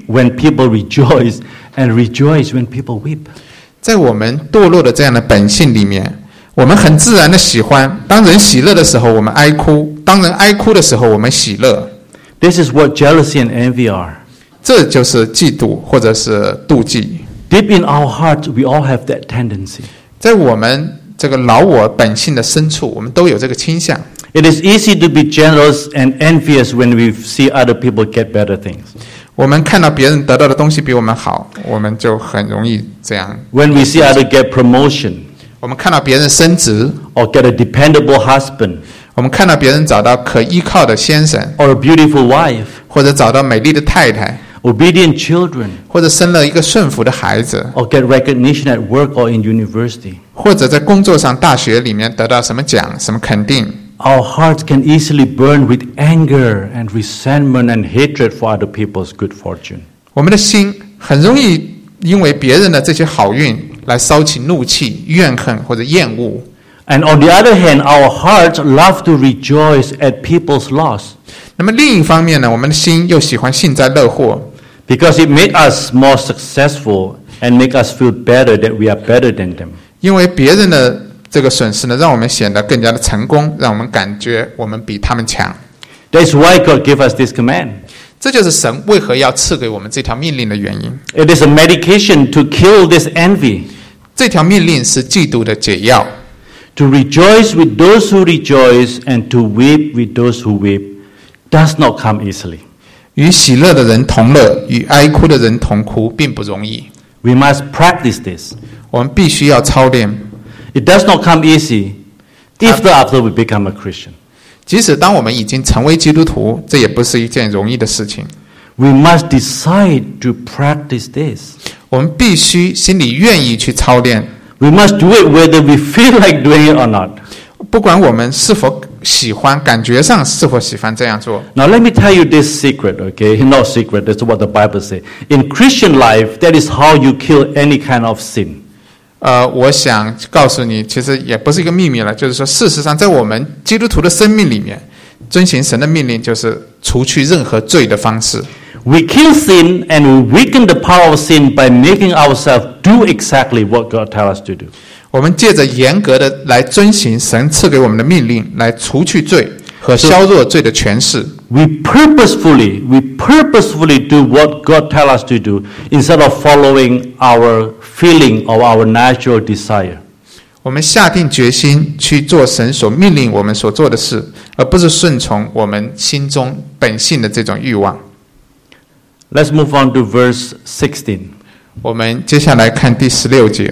when people rejoice and rejoice when people weep. 在我们堕落的这样的本性里面，我们很自然的喜欢，当人喜乐的时候我们哀哭，当人哀哭的时候我们喜乐。 This is what jealousy and envy are. 这就是嫉妒或者是妒忌。 Deep in our hearts, we all have that tendency. 在我们这个老我本性的深处，我们都有这个倾向。 It is easy to be jealous and envious when we see other people get better things. 我们看到别人得到的东西比我们好，我们就很容易这样。 When we see others get promotion, 我们看到别人升职， or get a dependable husband, 我们看到别人找到可依靠的先生， or a beautiful wife, 或者找到美丽的太太， obedient children, 或者生了一个顺服的孩子， or get recognition at work or in university. 或者在工作上、大学里面得到什么奖、什么肯定， Our hearts can easily burn with anger and resentment and hatred for other people's good fortune. 我们的心很容易因为别人的这些好运来烧起怒气、怨恨或者厌恶。 And on the other hand, our hearts love to rejoice at people's loss 那么另一方面呢，我们的心又喜欢幸灾乐祸， because it makes us more successful and make us feel better that we are better than them. 因为别人的这个损失呢，让我们显得更加的成功，让我们感觉我们比他们强。 That's why God gave us this command. 这就是神为何要赐给我们这条命令的原因。 It is a medication to kill this envy, 这条命令是嫉妒的解药， to rejoice with those who rejoice and to weep with those who weep does not come easily. 与喜乐的人同乐，与哀哭的人同哭，并不容易。 We must practice this. 我们必须要操练。 It does not come easy after we become a Christian. 即使当我们已经成为基督徒，这也不是一件容易的事情。 We must decide to practice this. 我们必须心里愿意去操练， We must do it whether we feel like doing it or not. 不管我们是否喜欢，感觉上是否喜欢这样做。 Now let me tell you this secret, okay? Not secret, that's what the Bible says. In Christian life, that is how you kill any kind of sin. 我想告诉你，其实也不是一个秘密了，就是说，事实上，在我们基督徒的生命里面，遵行神的命令就是除去任何罪的方式。 We kill sin and we weaken the power of sin by making ourselves do exactly what God tells us to do. 我们借着严格的来遵行神赐给我们的命令，来除去罪和削弱罪的权势。 We purposefully do what God tells us to do instead of following our feeling or our natural desire. 我们下定决心去做神所命令我们所做的事，而不是顺从我们心中本性的这种欲望。 Let's move on to verse 16. 我们接下来看第16节。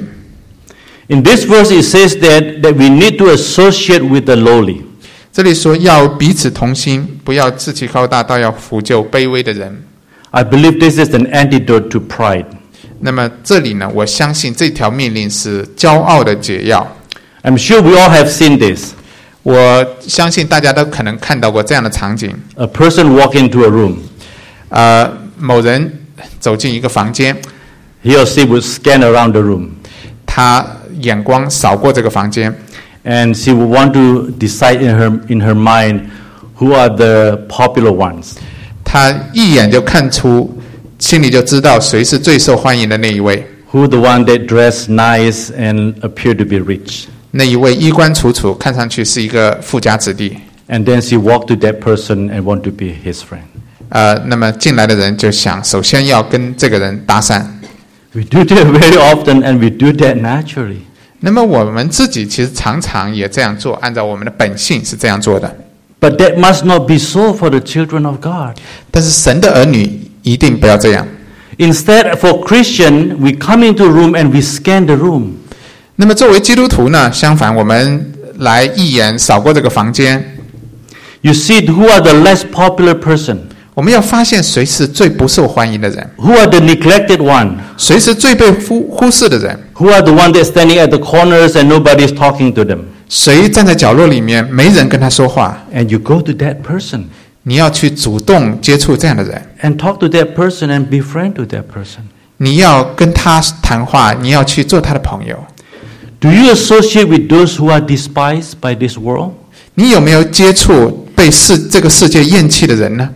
In this verse it says that we need to associate with the lowly. 这里说要彼此同心，不要自其高大，倒要扶救卑微的人。 I believe this is an antidote to pride. 那么这里呢，我相信这条命令是骄傲的解药。 I'm sure we all have seen this. 我相信大家都可能看到过这样的场景。 A person walk into a room. 某人走进一个房间， He or she would scan around the room. 他眼光扫过这个房间， And she would want to decide in her mind who are the popular ones. 他一眼就看出，心里就知道谁是最受欢迎的那一位。 Who the one that dress nice and appear to be rich. 那一位衣冠楚楚，看上去是一个富家子弟。 And then she walked to that person and want to be his friend. 那么进来的人就想，首先要跟这个人搭讪。 We do that very often and we do that naturally. 那么我们自己其实常常也这样做，按照我们的本性是这样做的。 But that must not be so for the children of God. 但是神的儿女一定不要这样。 Instead, for Christian, we come into a room and we scan the room. 那么作为基督徒呢，相反，我们来一眼扫过这个房间， You see who are the less popular person. 我们要发现谁是最不受欢迎的人， Who are the neglected one. 谁是最被忽视的人， Who are the one that's standing at the corners and nobody is talking to them. 谁站在角落里面没人跟他说话。 And you go to that person 你要去主动接触这样的人， and talk to that person and be friend to that person. 你要跟他谈话，你要去做他的朋友。 Do you associate with those who are despised by this world? 你有没有接触被这个世界厌弃的人呢？ Do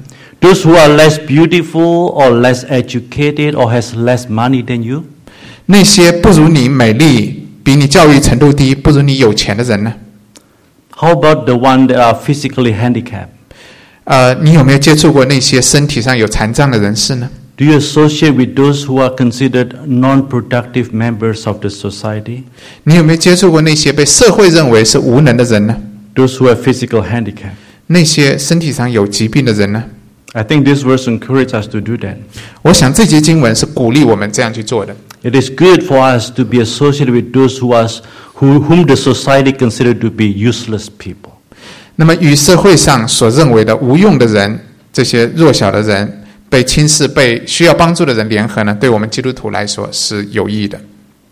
Those who are less beautiful or less educated or has less money than you? 那些不如你美丽、比你教育程度低、不如你有钱的人呢？ How about the one that are physically handicapped? 你有没有接触过那些身体上有残障的人士呢？ Do you associate with those who are considered non-productive members of the society? 你有没有接触过那些被社会认为是无能的人呢？ Those who have physical handicap? 那些身体上有疾病的人呢？ I think this verse encourages us to do that. 我想这节经文是鼓励我们这样去做的。 It is good for us to be associated with those whom the society considers to be useless people. 那么与社会上所认为的无用的人，这些弱小的人，被轻视、被需要帮助的人联合呢，对我们基督徒来说是有益的。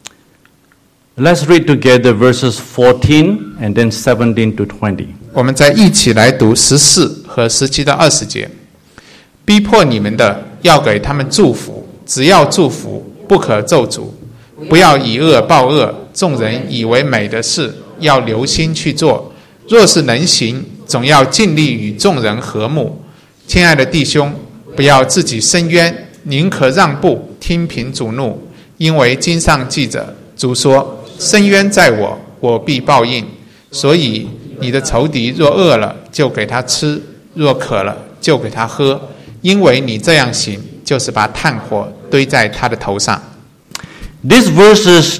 Let's read together verses 14 and then 17 to 20. 我们再一起来读14和17到20节。逼迫你们的，要给他们祝福，只要祝福，不可咒诅。不要以恶报恶，众人以为美的事，要留心去做。若是能行，总要尽力与众人和睦。亲爱的弟兄，不要自己伸冤，宁可让步，听凭主怒。因为经上记着，主说：伸冤在我，我必报应。所以你的仇敌若饿了，就给他吃；若渴了，就给他喝。因为你这样行，就是把炭火堆在他的头上。 These verses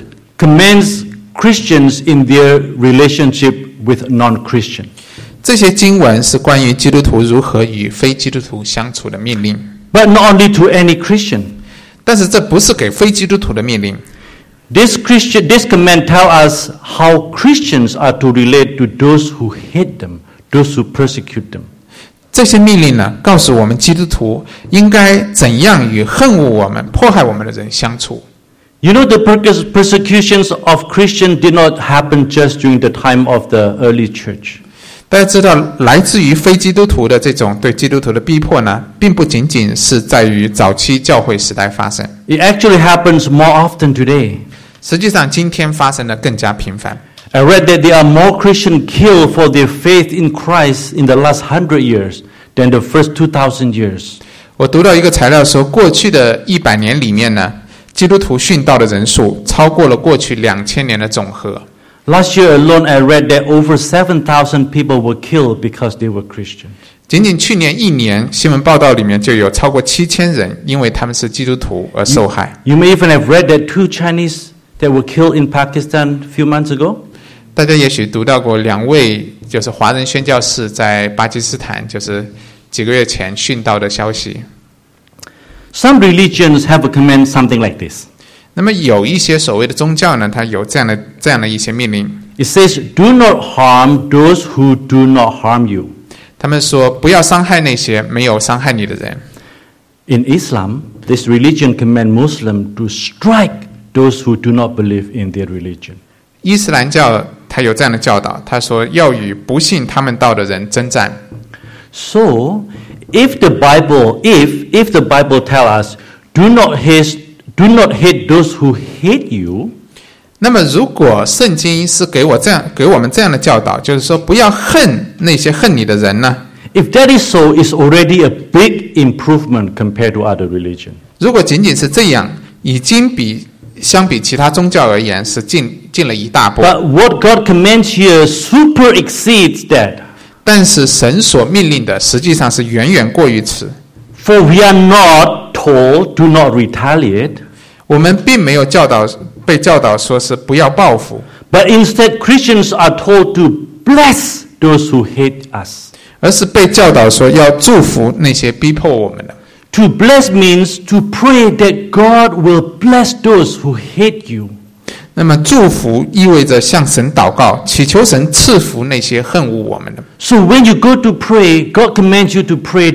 commends Christians in their relationship with non-Christian. 这些经文是关于基督徒如何与非基督徒相处的命令。 But not only to any Christian. 但是这不是给非基督徒的命令。 This command tells us how Christians are to relate to those who hate them, those who persecute them. 这些命令呢，告诉我们基督徒应该怎样与恨恶我们、迫害我们的人相处。 You know, the persecutions of Christians did not happen just during the time of the early church. 大家知道，来自于非基督徒的这种对基督徒的逼迫呢，并不仅仅是在于早期教会时代发生。 It actually happens more often today. 实际上，今天发生的更加频繁。 I read that there are more Christians killed for their faith in Christ in the last 100 years than the first 2,000 years. 我读到一个材料说，过去的100年里面呢，基督徒殉道的人数超过了过去2000年的总和。 Last year alone, I read that over 7,000 people were killed because they were Christians. 仅仅去年1年，新闻报道里面就有超过7000人因为他们是基督徒而受害。 You may even have read that 2 Chinese that were killed in Pakistan a few months ago. 大家也许读到过2位就是华人宣教士在巴基斯坦就是几个月前殉道的消息。 Some religions have a command something like this. 那么有一些所谓的宗教呢，它有这样的一些命令。 It says, "Do not harm those who do not harm you." 他们说不要伤害那些没有伤害你的人。 In Islam, this religion commands Muslims to strike those who do not believe in their religion. 伊斯兰教他有这样的教导，他说要与不信他们道的人征战。 So, if the Bible tells us, "Do not hate those who hate you," 那么如果圣经是给我们这样的教导，就是说不要恨那些恨你的人呢？ If that is so, it's already a big improvement compared to other religions. 如果仅仅是这样，已经相比其他宗教而言是进了一大步。 But what God commands here super exceeds that. 但是神所命令的实际上是远远过于此。 For we are not told do not retaliate. 我们并没有被教导说是不要报复， But instead, Christians are told to bless those who hate us. 而是被教导说要祝福那些逼迫我们的。 To bless means to pray that God will bless those who hate you. 那么祝福意味着向神祷告，祈求神赐福那些恨恶我们的。 So when you go to pray, God commands you to pray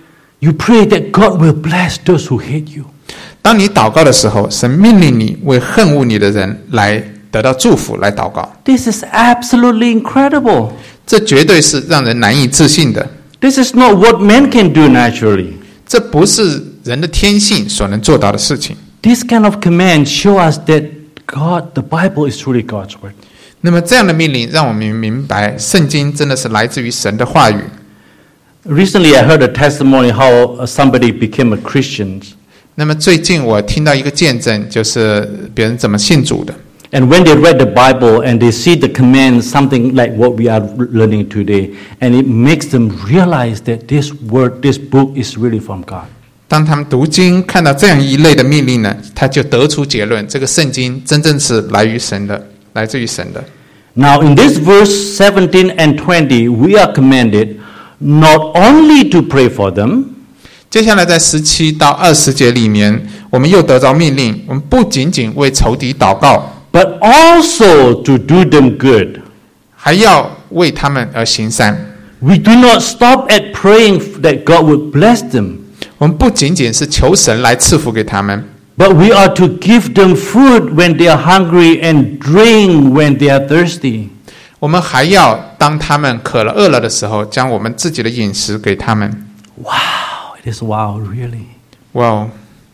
that God will bless those who hate you. 当你祷告的时候，神命令你为恨恶你的人来得到祝福来祷告。 This is absolutely incredible. 这绝对是让人难以置信的。 This is not what men can do naturally. 这不是人的天性所能做到的事情。 This kind of command show us that the Bible is truly God's word. 那么这样的命令让我们明白，圣经真的是来自于神的话语。 Recently, I heard a testimony how somebody became a Christian. 那么最近我听到一个见证，就是别人怎么信主的。 And when they read the Bible and they see the commands, something like what we are learning today, and it makes them realize that this word, this book is really from God. 当他们读经看到这样一类的命令呢，他就得出结论：这个圣经真正是来自于神的。 Now, in this verse 17 and 20, we are commanded not only to pray for them. 接下来在17到20节里面，我们又得到命令，我们不仅仅为仇敌祷告。 But also to do them good. 还要为他们而行善。 We do not stop at praying that God would bless them. 我们不仅仅是求神来赐福给他们， But we are to give them food when they are hungry and drink when they are thirsty. 我们还要当他们渴了饿了的时候，将我们自己的饮食给他们。 Wow, it is wow, really. 哇哦！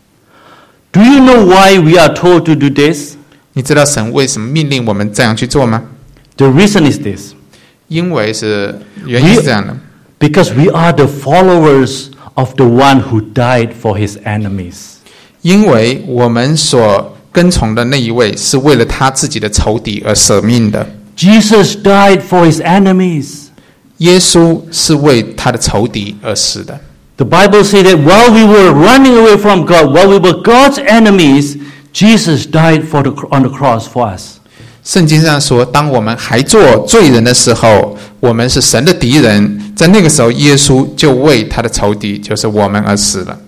Do you know why we are told to do this? 你知道神为什么命令我们这样去做吗？ The reason is this. 因为原因是这样的， Because we are the followers of the one who died for his enemies. 因为我们所跟从的那一位是为了他自己的仇敌而舍命的。 Jesus died for his enemies. 耶稣是为他的仇敌而死的。 The Bible says that while we were running away from God, while we were God's enemies, Jesus died on the cross for us. 圣经上说，当我们还做罪人的时候，我们是神的敌人，在那个时候，耶稣就为他的仇敌，就是我们而死了。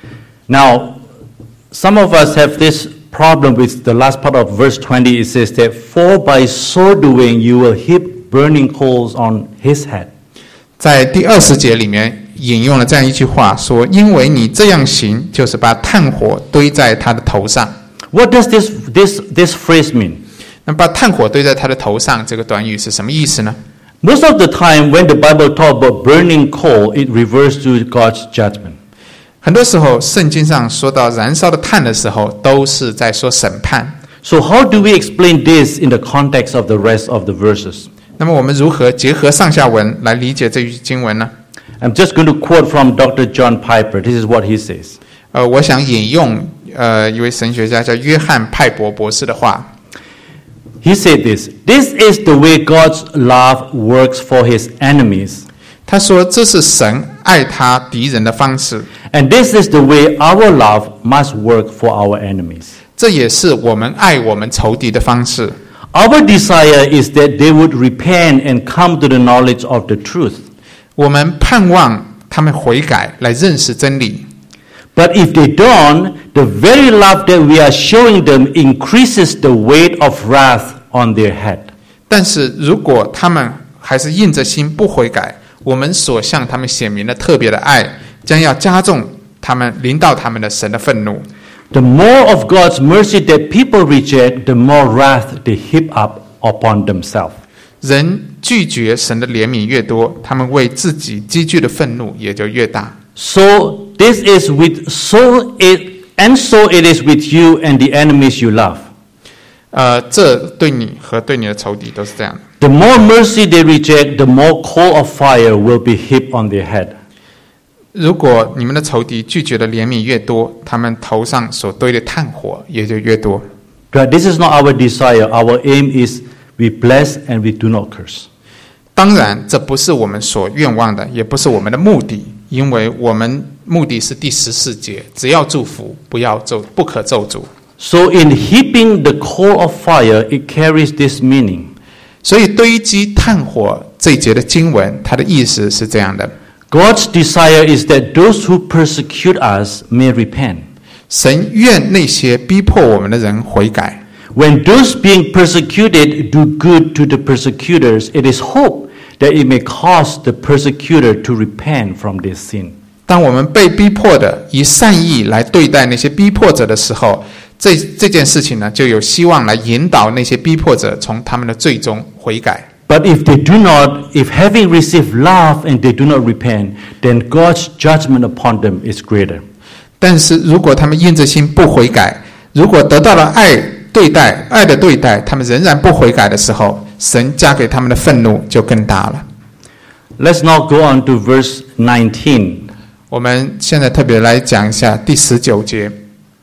Now, some of us have this problem with the last part of verse 20. It says that, for by so doing you will heap burning coals on his head. 在第20节里面引用了这样一句话，说：因为你这样行，就是把炭火堆在他的头上。 What does this phrase mean? 那把炭火堆在他的头上，这个短语是什么意思呢？ Most of the time when the Bible talks about burning coal, it refers to God's judgment. 很多时候，圣经上说到燃烧的炭的时候，都是在说审判。 So how do we explain this in the context of the rest of the verses? 那么我们如何结合上下文来理解这句经文呢？ I'm just going to quote from Dr. John Piper. This is what he says. 我想引用一位神学家叫约翰派伯博士的话。 He said this: "This is the way God's love works for his enemies." 他说：“这是神爱他敌人的方式。 And this is the way our love must work for our enemies. 这也是我们爱我们仇敌的方式。 Our desire is that they would repent and come to the knowledge of the truth. 我们盼望他们悔改，来认识真理。 But if they don't, the very love that we are showing them increases the weight of wrath on their head. 但是如果他们还是硬着心不悔改，我们所向他们显明的特别的爱，将要加重他们临到他们的神的愤怒。 The more of God's mercy that people reject, the more wrath they heap up upon themselves. 人拒绝神的怜悯越多，他们为自己积聚的愤怒也就越大。 So it is with you and the enemies you love. 这对你和对你的仇敌都是这样的。 The more mercy they reject, the more coal of fire will be heaped on their head. 如果你们的仇敌拒绝的怜悯越多，他们头上所堆的炭火也就越多。 God, this is not our desire. Our aim is we bless and we do not curse. 当然，这不是我们所愿望的，也不是我们的目的，因为我们目的是第14节，只要祝福，不可咒诅。 So in heaping the coal of fire, it carries this meaning. 所以堆积炭火这一节的经文，它的意思是这样的。 God's desire is that those who persecute us may repent. 神愿那些逼迫我们的人悔改。 When those being persecuted do good to the persecutors, it is hope that it may cause the persecutor to repent from their sin. 当我们被逼迫的以善意来对待那些逼迫者的时候，这件事情呢，就有希望来引导那些逼迫者从他们的罪中悔改。 But if they do not, if having received love and they do not repent, then God's judgment upon them is greater. 但是如果他们硬着心不悔改，如果得到了爱的对待，他们仍然不悔改的时候，神加给他们的愤怒就更大了。 Let's now go on to verse 19. 我们现在特别来讲一下第19节。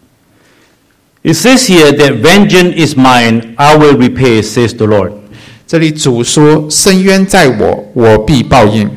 It says here that vengeance is mine, I will repay, says the Lord. 这里主说：“深渊在我，我必报应。”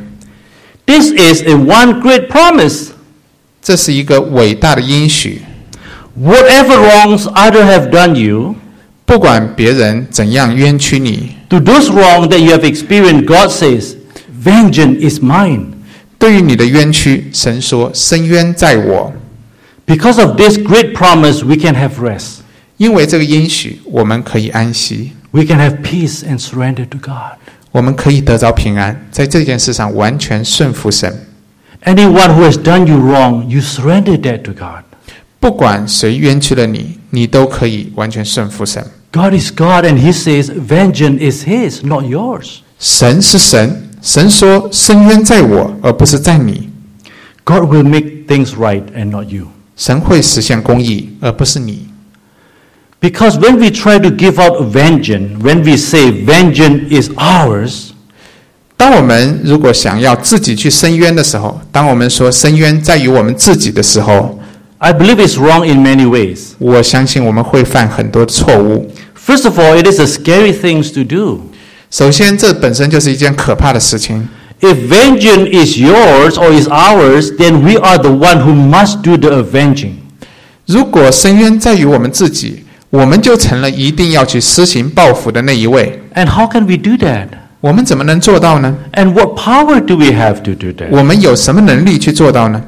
This is a one great promise. 这是一个伟大的应许。 Whatever wrongs others have done you, 不管别人怎样冤屈你， to those wrongs that you have experienced, God says, vengeance is mine. 对于你的冤屈，神说：“深渊在我。” Because of this great promise, we can have rest. 因为这个应许，我们可以安息， We can have peace and surrender to God. 我们可以得着平安，在这件事上完全顺服神。 Anyone who has done you wrong, you surrender that to God. 不管谁冤屈了你，你都可以完全顺服神。 God is God and He says, vengeance is His, not yours. 神是神，神说：“深渊在我，而不是在你。” God will make things right and not you. 神会实现公义，而不是你。 Because when we try to give out vengeance, when we say vengeance is ours, 当我们如果想要自己去伸冤的时候，当我们说伸冤在于我们自己的时候， I believe it's wrong in many ways. 我相信我们会犯很多的错误。 First of all, it is a scary thing to do. 首先，这本身就是一件可怕的事情。 If vengeance is yours or is ours, then we are the one who must do the avenging. 如果伸冤在于我们自己，我们就成了一定要去施行报复的那一位。 And how can we do that? 我们怎么能做到呢？ And what power do we have to do that? 我们有什么能力去做到呢？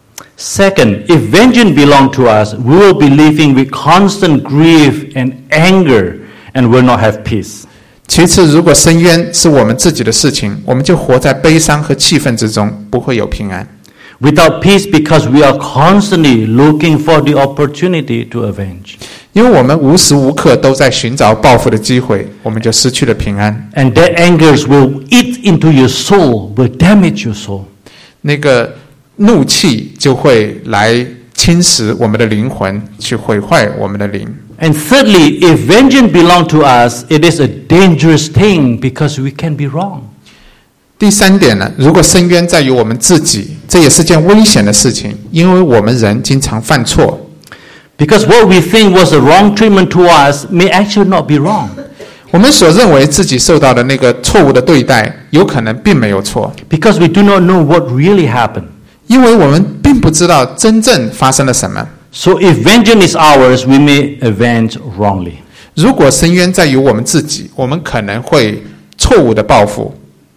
Second, if vengeance belongs to us, we will be living with constant grief and anger and will not have peace. 其次，如果伸冤是我们自己的事情，我们就活在悲伤和气愤之中，不会有平安。 Without peace because we are constantly looking for the opportunity to avenge. 因为我们无时无刻都在寻找报复的机会，我们就失去了平安。 And that anger will eat into your soul, will damage your soul. 那个怒气就会来侵蚀我们的灵魂，去毁坏我们的灵。 And thirdly, if vengeance belongs to us, it is a dangerous thing because we can be wrong. 第三点呢，如果伸冤在于我们自己，这也是件危险的事情，因为我们人经常犯错。 Because what we think was a wrong treatment to us may actually not be wrong. 我们所认为自己受到的那个错误的对待，有可能并没有错， Because we do not know what really happened. 因为我们并不知道真正发生了什么。 So if vengeance is ours, we may avenge wrongly. 如果伸冤在于我们自己，我们可能会错误的报复。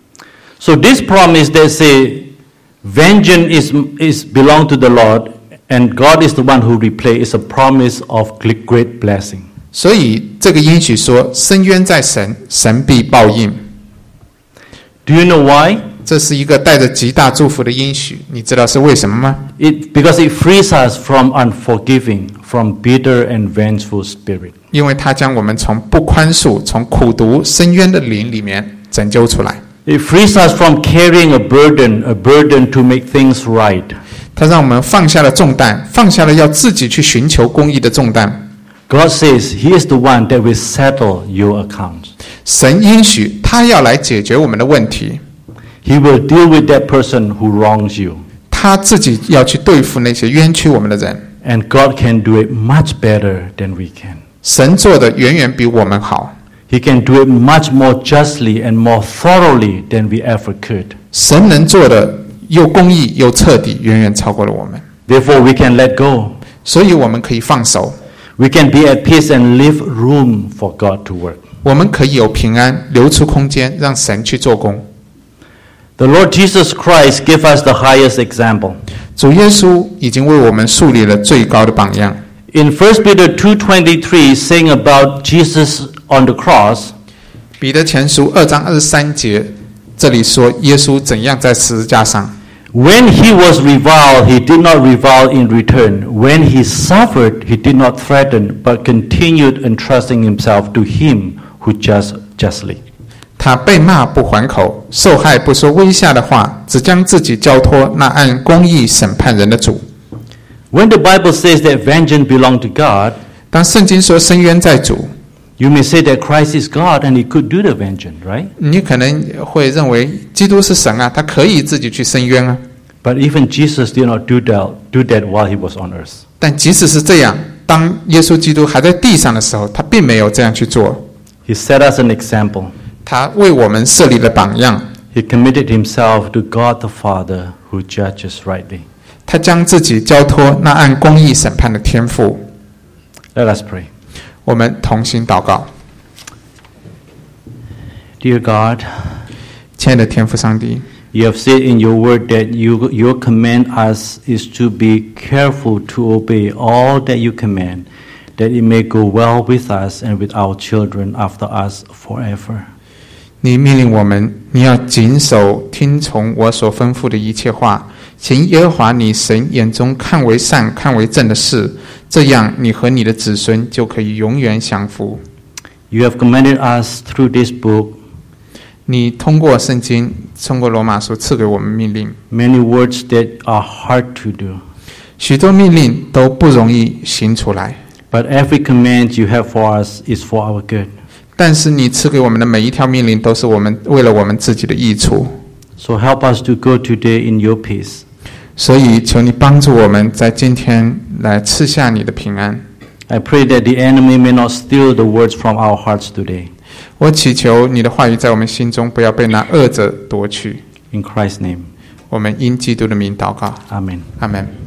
So this promise that say vengeance is belong to the Lord and God is the one who repay is a promise of great blessing. 所以这个应许说，伸冤在神，神必报应。 Do you know why? 这是一个带着极大祝福的应许，你知道是为什么吗？ Because it frees us from unforgiving, from bitter and vengeful spirit. 因为他将我们从不宽恕、从苦毒、深渊的灵里面拯救出来。 It frees us from carrying a burden to make things right. 他让我们放下了重担，放下了要自己去寻求公义的重担。 God says He is the one that will settle your accounts. 神应许他要来解决我们的问题， He will deal with that person who wrongs you. 他自己要去对付那些冤屈我们的人。 And God can do it much better than we can. 神做的远远比我们好， He can do it much more justly and more thoroughly than we ever could. 神能做的又公义又彻底，远远超过了我们。 Therefore, we can let go. 所以我们可以放手， We can be at peace and leave room for God to work. 我们可以有平安，留出空间，让神去做工。 The Lord Jesus Christ gave us the highest example. 主耶稣已经为我们树立了最高的榜样。 In 1 Peter 2:23, saying about Jesus on the cross, 彼得前书2章23节，这里说耶稣怎样在十字架上。 when He was reviled, He did not revile in return. When He suffered, He did not threaten, but continued entrusting Himself to Him who judges justly. 他被骂不还口，受害不说威吓的话，只将自己交托那按公义审判人的主。 When the Bible says that vengeance belongs to God, 当圣经说伸冤在主， You may say that Christ is God and he could do the vengeance, right? 你可能会认为基督是神啊，他可以自己去伸冤啊。 But even Jesus did not do that while he was on earth. 但即使是这样，当耶稣基督还在地上的时候，他并没有这样去做。 He set us an example. 他为我们设立了榜样。 He committed himself to God the Father who judges rightly. 他将自己交托那按公义审判的天父。 Let us pray. 我们同心祷告。 Dear God, 亲爱的天父上帝， you have said in your word that your command us is to be careful to obey all that you command, that it may go well with us and with our children after us forever. 你命令我们，你要谨守听从我所吩咐的一切话，行耶和华你神眼中看为善、看为正的事，这样你和你的子孙就可以永远享福。 You have commanded us through this book 你通过圣经，通过罗马书赐给我们命令， many words that are hard to do. 许多命令都不容易行出来， But every command you have for us is for our good. 但是你赐给我们的每一条命令都是为了我们自己的益处。 So help us to go today in your peace. 所以求你帮助我们在今天来赐下你的平安。 I pray that the enemy may not steal the words from our hearts today. 我祈求你的话语在我们心中不要被那恶者夺去。 In Christ's name. 我们因基督的名祷告， Amen. 阿们。